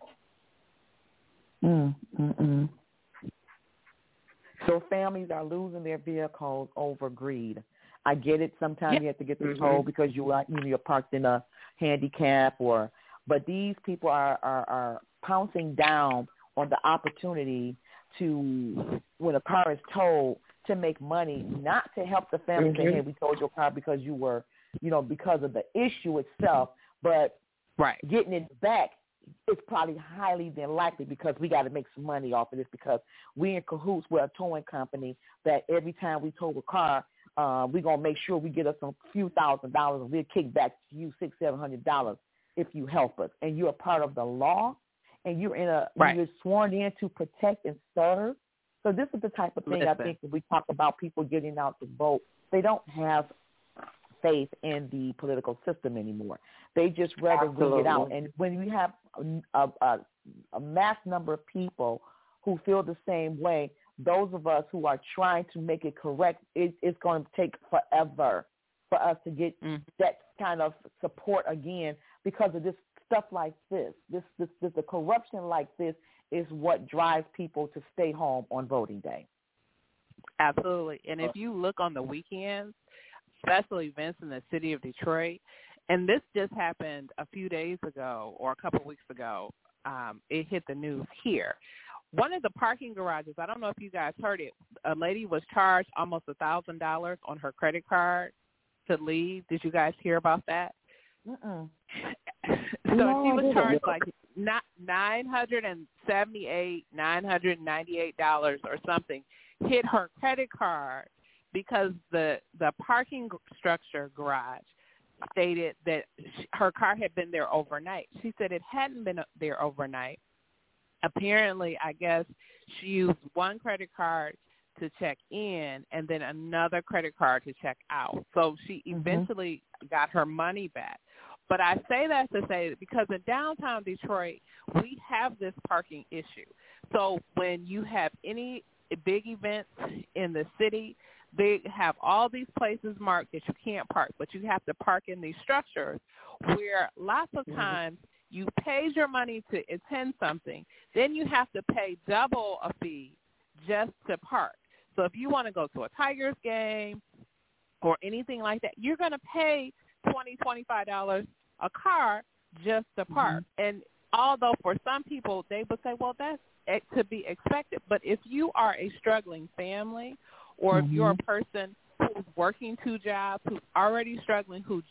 Speaker 5: So families are losing their vehicles over greed. I get it. Sometimes you have to get the toll because you're parked in a handicap, but these people are pouncing down on the opportunity to, when a car is towed, to make money, not to help the family say, hey, we towed your car because you were, because of the issue itself, but getting it back is probably highly unlikely, because we got to make some money off of this, because we in cahoots with a towing company that every time we tow a car, we're going to make sure we get us a few $1,000s, and we'll kick back to you $600-700 if you help us. And you're a part of the law, and you're
Speaker 4: right.
Speaker 5: you're sworn in to protect and serve. So this is the type of thing I think when we talk about people getting out to vote, they don't have faith in the political system anymore. They just rather wing it out. And when you have a mass number of people who feel the same way, those of us who are trying to make it correct, it's going to take forever for us to get that kind of support again because of this stuff like this. The corruption like this is what drives people to stay home on voting day.
Speaker 4: Absolutely. And if you look on the weekends, special events in the city of Detroit, and this just happened a few days ago or a couple of weeks ago, it hit the news here. One of the parking garages, I don't know if you guys heard it, a lady was charged almost $1,000 on her credit card to leave. Did you guys hear about that?
Speaker 5: Mm-mm.
Speaker 4: So she was charged like $978, $998 or something, hit her credit card because the parking structure garage stated that her car had been there overnight. She said it hadn't been there overnight. Apparently, I guess she used one credit card to check in and then another credit card to check out. So she eventually got her money back. But I say that to say because in downtown Detroit, we have this parking issue. So when you have any big events in the city, they have all these places marked that you can't park, but you have to park in these structures where lots of times you paid your money to attend something, then you have to pay double a fee just to park. So if you want to go to a Tigers game or anything like that, you're going to pay $20, $25 a car just to park. And although for some people they would say, well, that's to be expected. But if you are a struggling family or if you're a person who's working two jobs, who's already struggling, who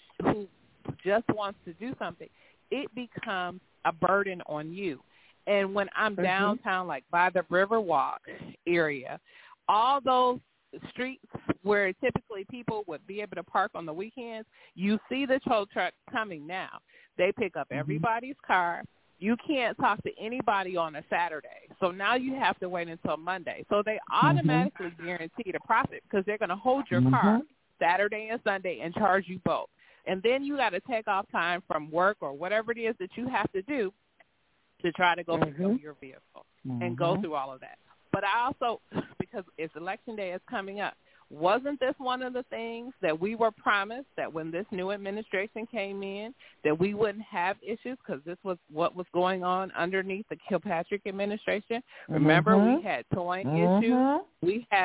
Speaker 4: just wants to do something, it becomes a burden on you. And when I'm downtown, like by the Riverwalk area, all those streets where typically people would be able to park on the weekends, you see the tow truck coming now. They pick up everybody's car. You can't talk to anybody on a Saturday. So now you have to wait until Monday. So they automatically guarantee the profit because they're going to hold your car Saturday and Sunday and charge you both. And then you got to take off time from work or whatever it is that you have to do to try to go pick up your vehicle and go through all of that. But I also, because it's election day is coming up, wasn't this one of the things that we were promised that when this new administration came in, that we wouldn't have issues because this was what was going on underneath the Kilpatrick administration? Remember, we had towing issues. We have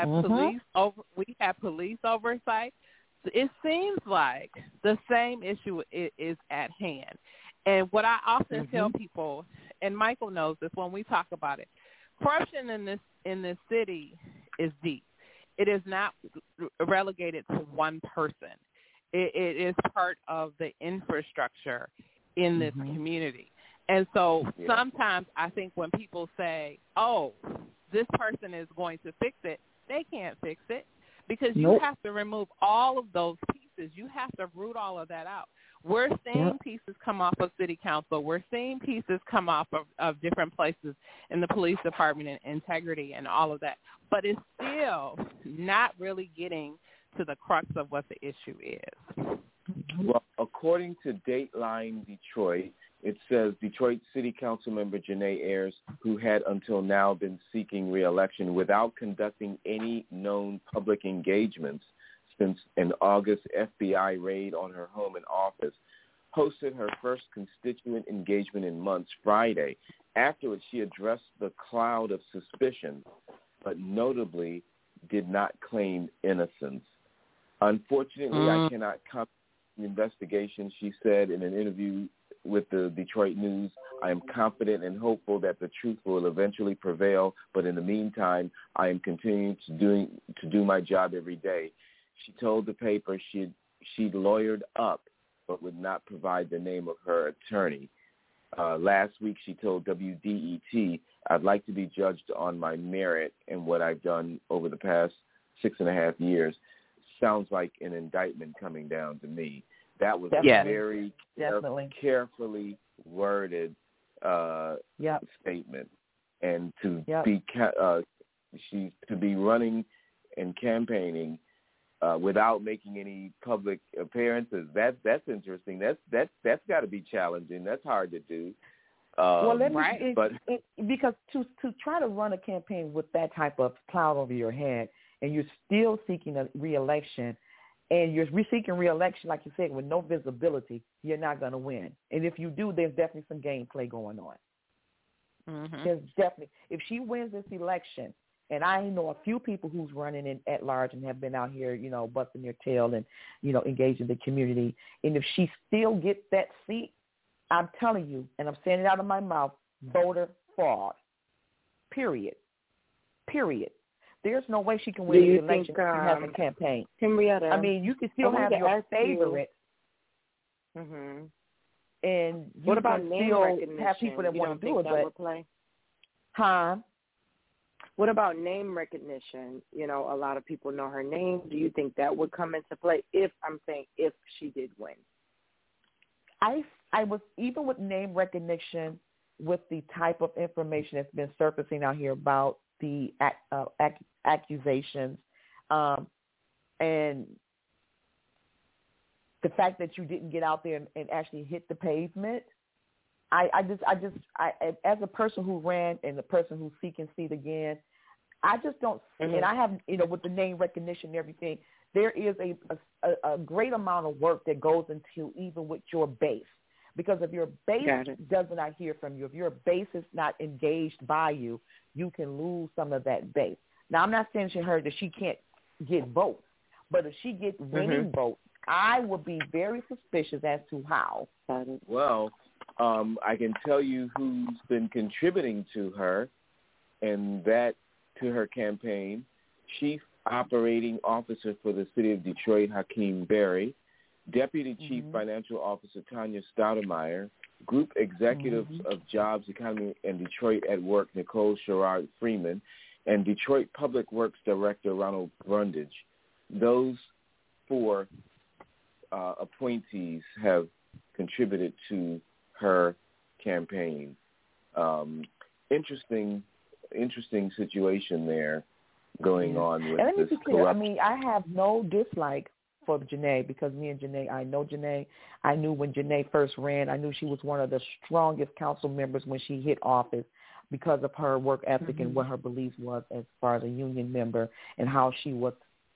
Speaker 4: police oversight. It seems like the same issue is at hand. And what I often tell people, and Michael knows this when we talk about it, corruption in this city is deep. It is not relegated to one person. It is part of the infrastructure in this community. And so sometimes I think when people say, oh, this person is going to fix it, they can't fix it because you have to remove all of those pieces. You have to root all of that out. We're seeing pieces come off of city council. We're seeing pieces come off of different places in the police department and integrity and all of that. But it's still not really getting to the crux of what the issue is.
Speaker 3: Well, according to Dateline Detroit, it says Detroit City Council member Janae Ayers, who had until now been seeking re-election without conducting any known public engagements since an August FBI raid on her home and office, hosted her first constituent engagement in months Friday. Afterwards, she addressed the cloud of suspicion, but notably did not claim innocence. Unfortunately, I cannot comment on the investigation, she said in an interview with the Detroit News. I am confident and hopeful that the truth will eventually prevail, but in the meantime, I am continuing to do my job every day. She told the paper she'd lawyered up but would not provide the name of her attorney. Last week, she told WDET, I'd like to be judged on my merit and what I've done over the past 6.5 years. Sounds like an indictment coming down to me. That was very carefully worded statement, and to be running and campaigning without making any public appearances. That's interesting. That's got to be challenging. That's hard to do.
Speaker 5: Because to try to run a campaign with that type of cloud over your head, and you're still seeking a reelection, and you're seeking reelection, like you said, with no visibility, you're not going to win. And if you do, there's definitely some gameplay going on. Mm-hmm. There's definitely, if she wins this election, and I know a few people who's running at large and have been out here, busting their tail and, engaging the community. And if she still gets that seat, I'm telling you, and I'm saying it out of my mouth, voter fraud. Period. There's no way she can win the election if she hasn't campaigned.
Speaker 6: Henrietta,
Speaker 5: I mean, you can still have your favorite.
Speaker 6: Mm-hmm.
Speaker 5: And you
Speaker 6: what about
Speaker 5: can
Speaker 6: name
Speaker 5: still
Speaker 6: recognition?
Speaker 5: have people that want to do it, but
Speaker 6: what about name recognition? A lot of people know her name. Do you think that would come into play if she did win?
Speaker 5: I was, even with name recognition, with the type of information that's been surfacing out here about the accusations, and the fact that you didn't get out there and actually hit the pavement, I as a person who ran and the person who's seeking seat again, I just don't. Mm-hmm. And I have, with the name recognition and everything, there is a great amount of work that goes into even with your base. Because if your base does not hear from you, if your base is not engaged by you, you can lose some of that base. Now, I'm not saying that she can't get votes, but if she gets winning votes, I would be very suspicious as to how.
Speaker 3: Well, I can tell you who's been contributing to her, and that to her campaign, Chief Operating Officer for the City of Detroit, Hakeem Berry, Deputy Chief Financial Officer Tanya Stoudemire, Group Executives of Jobs, Economy, and Detroit at Work, Nicole Sherrod Freeman, and Detroit Public Works Director Ronald Brundage. Those 4 appointees have contributed to her campaign. Interesting situation there going on with
Speaker 5: and let me
Speaker 3: this
Speaker 5: be clear. I mean, I have no dislike for Janae, because me and Janae, I know Janae. I knew when Janae first ran, I knew she was one of the strongest council members when she hit office because of her work ethic and what her beliefs was as far as a union member, and how she was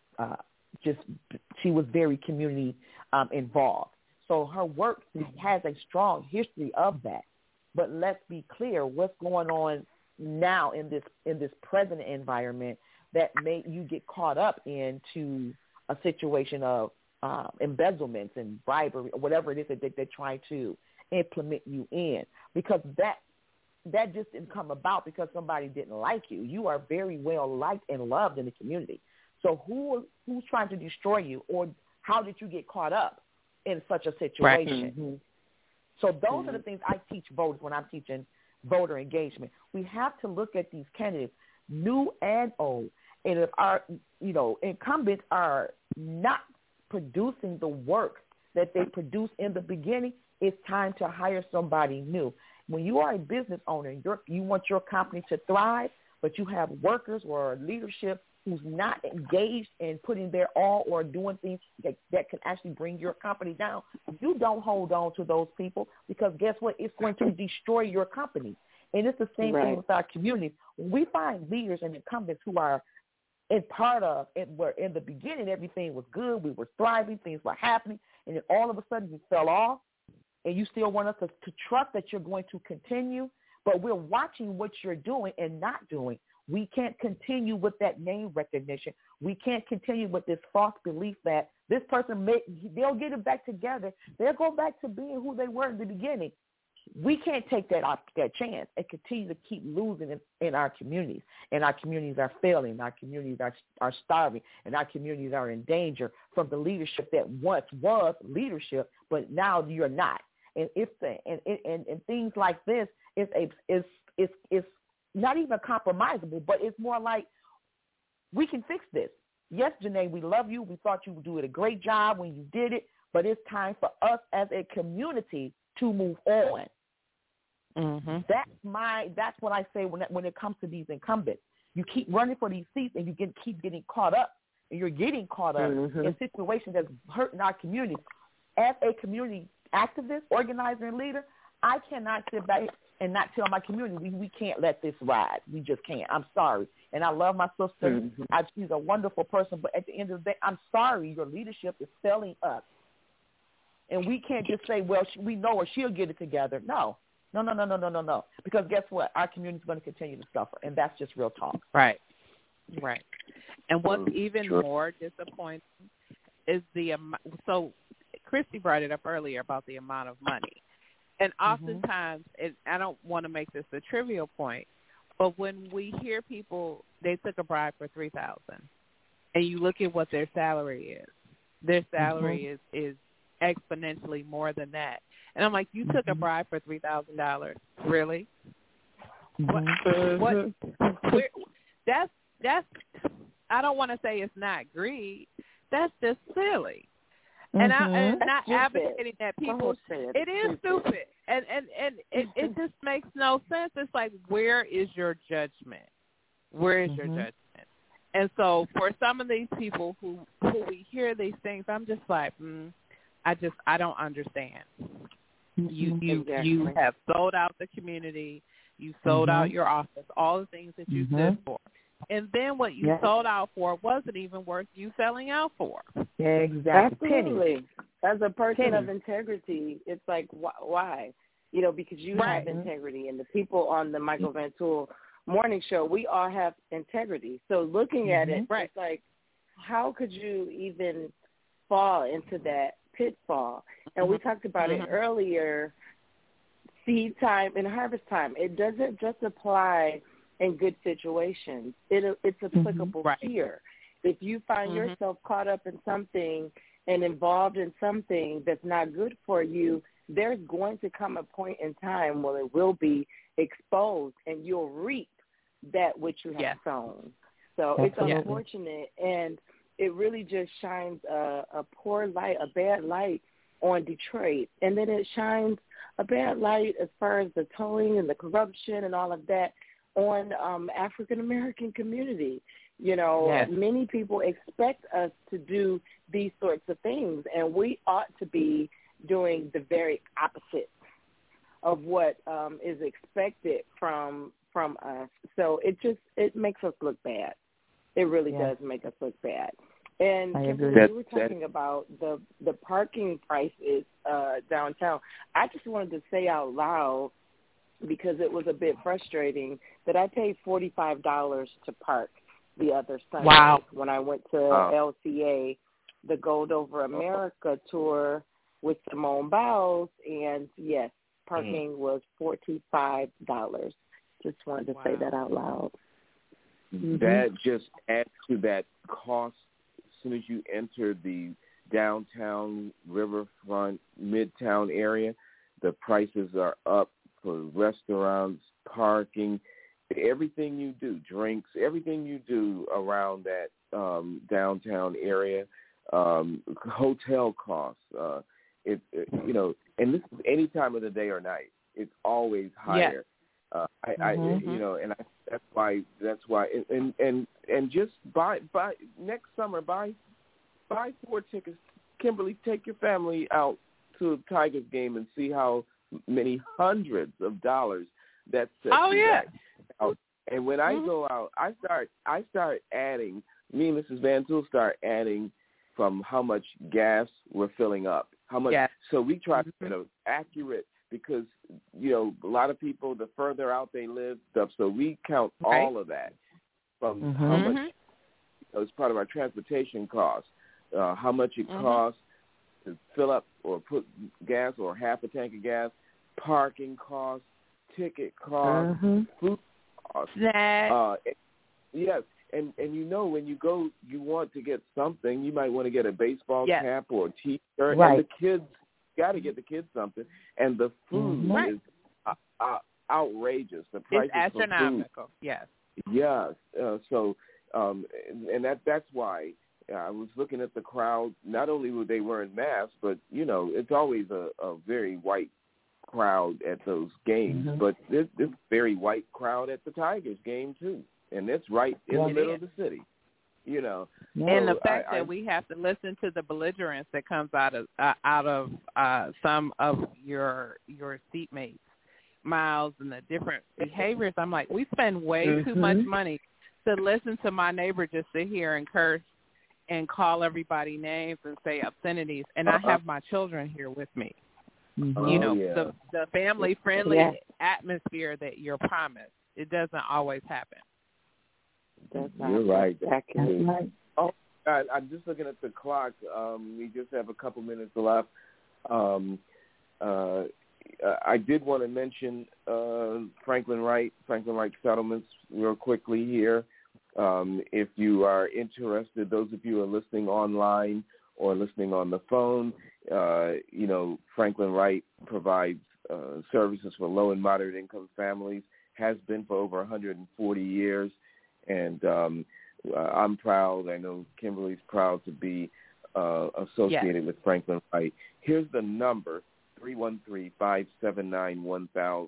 Speaker 5: she was very community involved. So her work has a strong history of that. But let's be clear, what's going on now in this present environment that made you get caught up into a situation of embezzlements and bribery, or whatever it is that they're trying to implement you in, because that just didn't come about because somebody didn't like you. You are very well liked and loved in the community. So who's trying to destroy you, or how did you get caught up in such a situation?
Speaker 6: Right. Mm-hmm.
Speaker 5: So those are the things I teach voters when I'm teaching voter engagement. We have to look at these candidates, new and old, and if our incumbents are not producing the work that they produced in the beginning, it's time to hire somebody new. When you are a business owner, you want your company to thrive, but you have workers or leadership who's not engaged in putting their all or doing things that can actually bring your company down, you don't hold on to those people, because guess what? It's going to destroy your company. And it's the same thing with our community. When we find leaders and incumbents who are where in the beginning everything was good, we were thriving, things were happening, and then all of a sudden you fell off, and you still want us to trust that you're going to continue, but we're watching what you're doing and not doing. We can't continue with that name recognition. We can't continue with this false belief that this person, they'll get it back together. They'll go back to being who they were in the beginning. We can't take that chance and continue to keep losing in our communities. And our communities are failing. Our communities are starving. And our communities are in danger from the leadership that once was leadership, but now you're not. And and things like this is not even compromisable, but it's more like, we can fix this. Yes, Janae, we love you. We thought you would do a great job when you did it, but it's time for us as a community to move on. That's what I say when it comes to these incumbents. You keep running for these seats and you keep getting caught up, and you're getting caught up in situations that's hurting our community. As a community activist, organizer, and leader, I cannot sit back and not tell my community we can't let this ride. We just can't. I'm sorry. And I love my sister. She's a wonderful person, but at the end of the day, I'm sorry. Your leadership is failing us. And we can't just say, well, we know her. She'll get it together. No. Because guess what? Our community is going to continue to suffer, and that's just real talk.
Speaker 4: Right. And what's even more disappointing is so Christy brought it up earlier about the amount of money. And oftentimes, I don't want to make this a trivial point, but when we hear people, they took a bribe for $3,000, and you look at what their salary is. Their salary is exponentially more than that. And I'm like, you took a bribe for $3,000? Really? What? That's. I don't want to say it's not greed. That's just silly. And I'm not advocating that people. It is stupid, and it just makes no sense. It's like, where is your judgment? Where is your judgment? And so for some of these people who we hear these things, I'm just like, I don't understand. You have sold out the community, you sold out your office, all the things that you stood for. And then what you sold out for wasn't even worth you selling out for.
Speaker 5: Exactly.
Speaker 6: Absolutely. As a person of integrity, it's like, why? Because you have integrity, and the people on the Michael Van Tool morning show, we all have integrity. So looking at it, it's like, how could you even fall into that pitfall? And we talked about it earlier, seed time and harvest time. It doesn't just apply in good situations. It's applicable here. If you find yourself caught up in something and involved in something that's not good for you, there's going to come a point in time when it will be exposed, and you'll reap that which you have sown. So it's unfortunate, and it really just shines a poor light, a bad light on Detroit. And then it shines a bad light as far as the towing and the corruption and all of that on African-American community. Many people expect us to do these sorts of things, and we ought to be doing the very opposite of what is expected from us. So it makes us look bad. It really does make us look bad. And Kimberly, you were talking about the parking prices downtown. I just wanted to say out loud, because it was a bit frustrating, that I paid $45 to park the other Sunday when I went to LCA, the Gold Over America tour with Simone Biles, and yes, parking was $45. Just wanted to say that out loud.
Speaker 3: That just adds to that cost. As soon as you enter the downtown, riverfront, midtown area, the prices are up for restaurants, parking, everything you do, drinks, everything you do around that downtown area, hotel costs. And this is any time of the day or night. It's always higher. That's why, and just buy next summer, buy 4 tickets. Kimberly, take your family out to a Tigers game and see how many hundreds of dollars that sets you back. And when I go out, I start adding. Me and Mrs. Van Tool start adding from how much gas we're filling up. How much? So we try to get accurate, because a lot of people, the further out they live, stuff. So we count all of that from how much as part of our transportation costs, how much it costs to fill up or put gas or half a tank of gas, parking costs, ticket costs, food costs. Yes. And when you go, you want to get something. You might want to get a baseball cap or a T-shirt. And the kids, got to get the kids something. And the food is outrageous. The prices
Speaker 4: it's astronomical. Yes.
Speaker 3: Yes. And that's why I was looking at the crowd. Not only were they wearing masks, but it's always a very white crowd at those games, but there's this very white crowd at the Tigers game too, and it's right in the middle of the city. You know,
Speaker 4: and the fact that we have to listen to the belligerence that comes out of some of your seatmates, Miles, and the different behaviors. I'm like, we spend way too much money to listen to my neighbor just sit here and curse and call everybody names and say obscenities, and I have my children here with me. You know, the family-friendly atmosphere that you're promised, it doesn't always happen.
Speaker 3: You're right. Oh, God, I'm just looking at the clock. We just have a couple minutes left. I did want to mention Franklin Wright Settlements real quickly here. If you are interested, those of you who are listening online or listening on the phone, you know, Franklin Wright provides services for low and moderate income families, has been for over 140 years. And I'm proud. I know Kimberly's proud to be associated with Franklin Wright. Here's the number, 313-579-1000,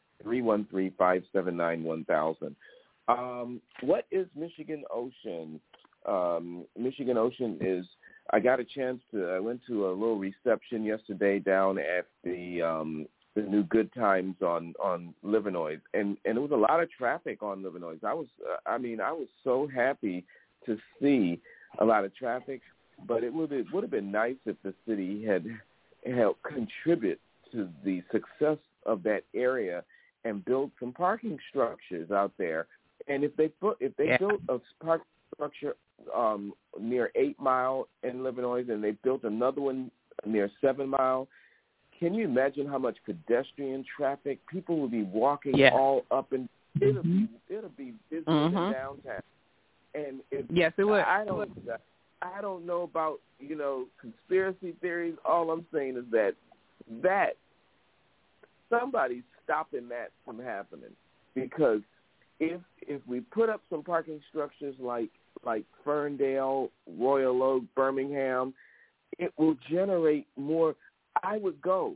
Speaker 3: 313-579-1000. What is Michigan Ocean? Michigan Ocean is, I went to a little reception yesterday down at the new Good Times on Livernois, and there was a lot of traffic on Livernois. I was so happy to see a lot of traffic, but it would have been nice if the city had helped contribute to the success of that area and build some parking structures out there. And if they built a parking structure near 8 Mile in Livernois, and they built another one near 7 Mile. Can you imagine how much pedestrian traffic? People will be walking all up, and it'll be busy in downtown. And it would. I don't know about, you know, conspiracy theories. All I'm saying is that somebody's stopping that from happening, because if we put up some parking structures like Ferndale, Royal Oak, Birmingham, it will generate more. I would go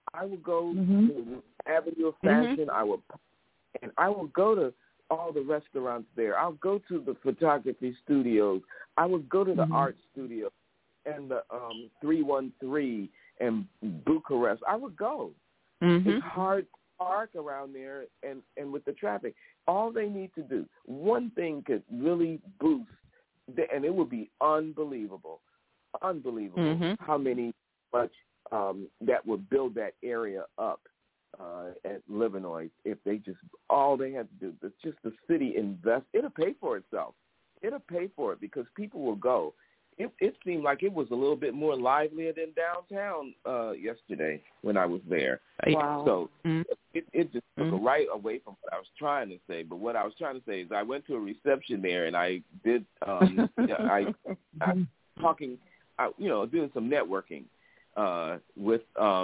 Speaker 3: to Avenue of Fashion. I will go to all the restaurants there. I'll go to the photography studios. I would go to the art studio and the 313 and Bucharest. I would go. It's hard to park around there, and with the traffic. All they need to do, one thing could really boost, and it would be unbelievable how much that would build that area up at Livernois if all they had to do is just the city invest. It'll pay for itself. It'll pay for it because people will go. It seemed like it was a little bit more livelier than downtown yesterday when I was there.
Speaker 6: Wow.
Speaker 3: So it just took right away from what I was trying to say. But what I was trying to say is I went to a reception there, and I did I talking, doing some networking with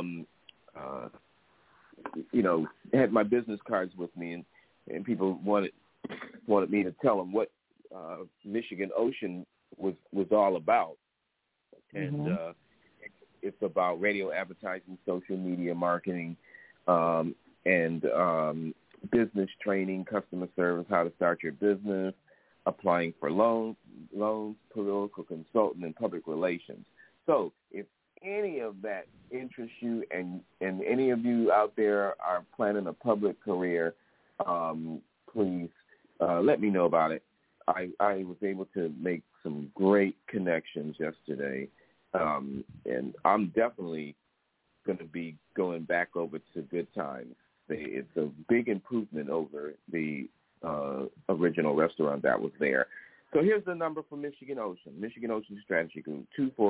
Speaker 3: had my business cards with me, and people wanted me to tell them what Michigan Ocean was all about. And it's about radio advertising, social media marketing, and business training, customer service, how to start your business, applying for loans, political consultant, and public relations. So if any of that interests you, and any of you out there are planning a public career, please let me know about it. I was able to make some great connections yesterday, and I'm definitely going to be going back over to Good Times. It's a big improvement over the original restaurant that was there. So here's the number for Michigan Ocean. Michigan Ocean Strategy Group,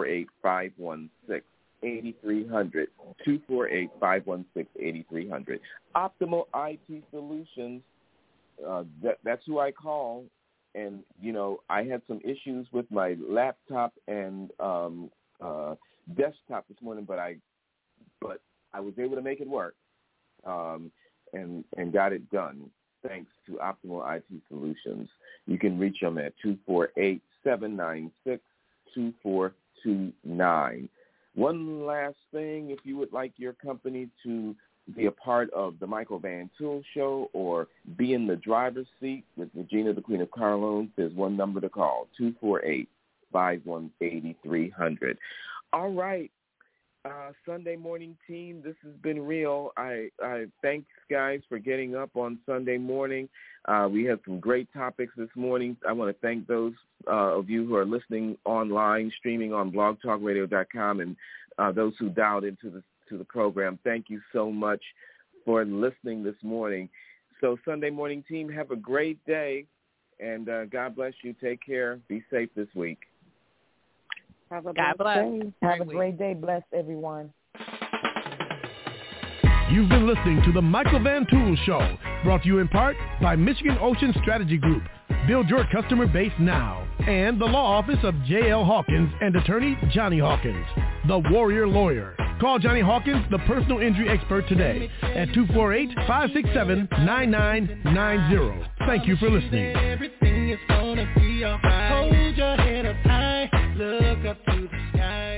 Speaker 3: 248-516-8300, 248-516-8300. Optimal IT Solutions, that's who I call. And, I had some issues with my laptop and desktop this morning, but I was able to make it work and got it done thanks to Optimal IT Solutions. You can reach them at 248-796-2429. One last thing, if you would like your company to be a part of the Michael Van Tool Show or be in the driver's seat with Regina, the Queen of Car Loans, there's one number to call, 248-518-8300. All right. Sunday morning team, this has been real. I thanks, guys, for getting up on Sunday morning. We had some great topics this morning. I want to thank those of you who are listening online, streaming on blogtalkradio.com, and those who dialed into the program. Thank you so much for listening this morning. So Sunday morning team, have a great day, and God bless you. Take care. Be safe this week.
Speaker 6: Have a
Speaker 4: God bless.
Speaker 5: Have a great day. Bless everyone.
Speaker 2: You've been listening to the Michael Van Tool Show, brought to you in part by Michigan Ocean Strategy Group. Build your customer base now. And the law office of J.L. Hawkins and attorney Johnny Hawkins, the Warrior Lawyer. Call Johnny Hawkins, the personal injury expert, today at 248-567-9990. Thank you for listening.
Speaker 12: Everything is gonna be alright. Hold your head up high, look up to the sky.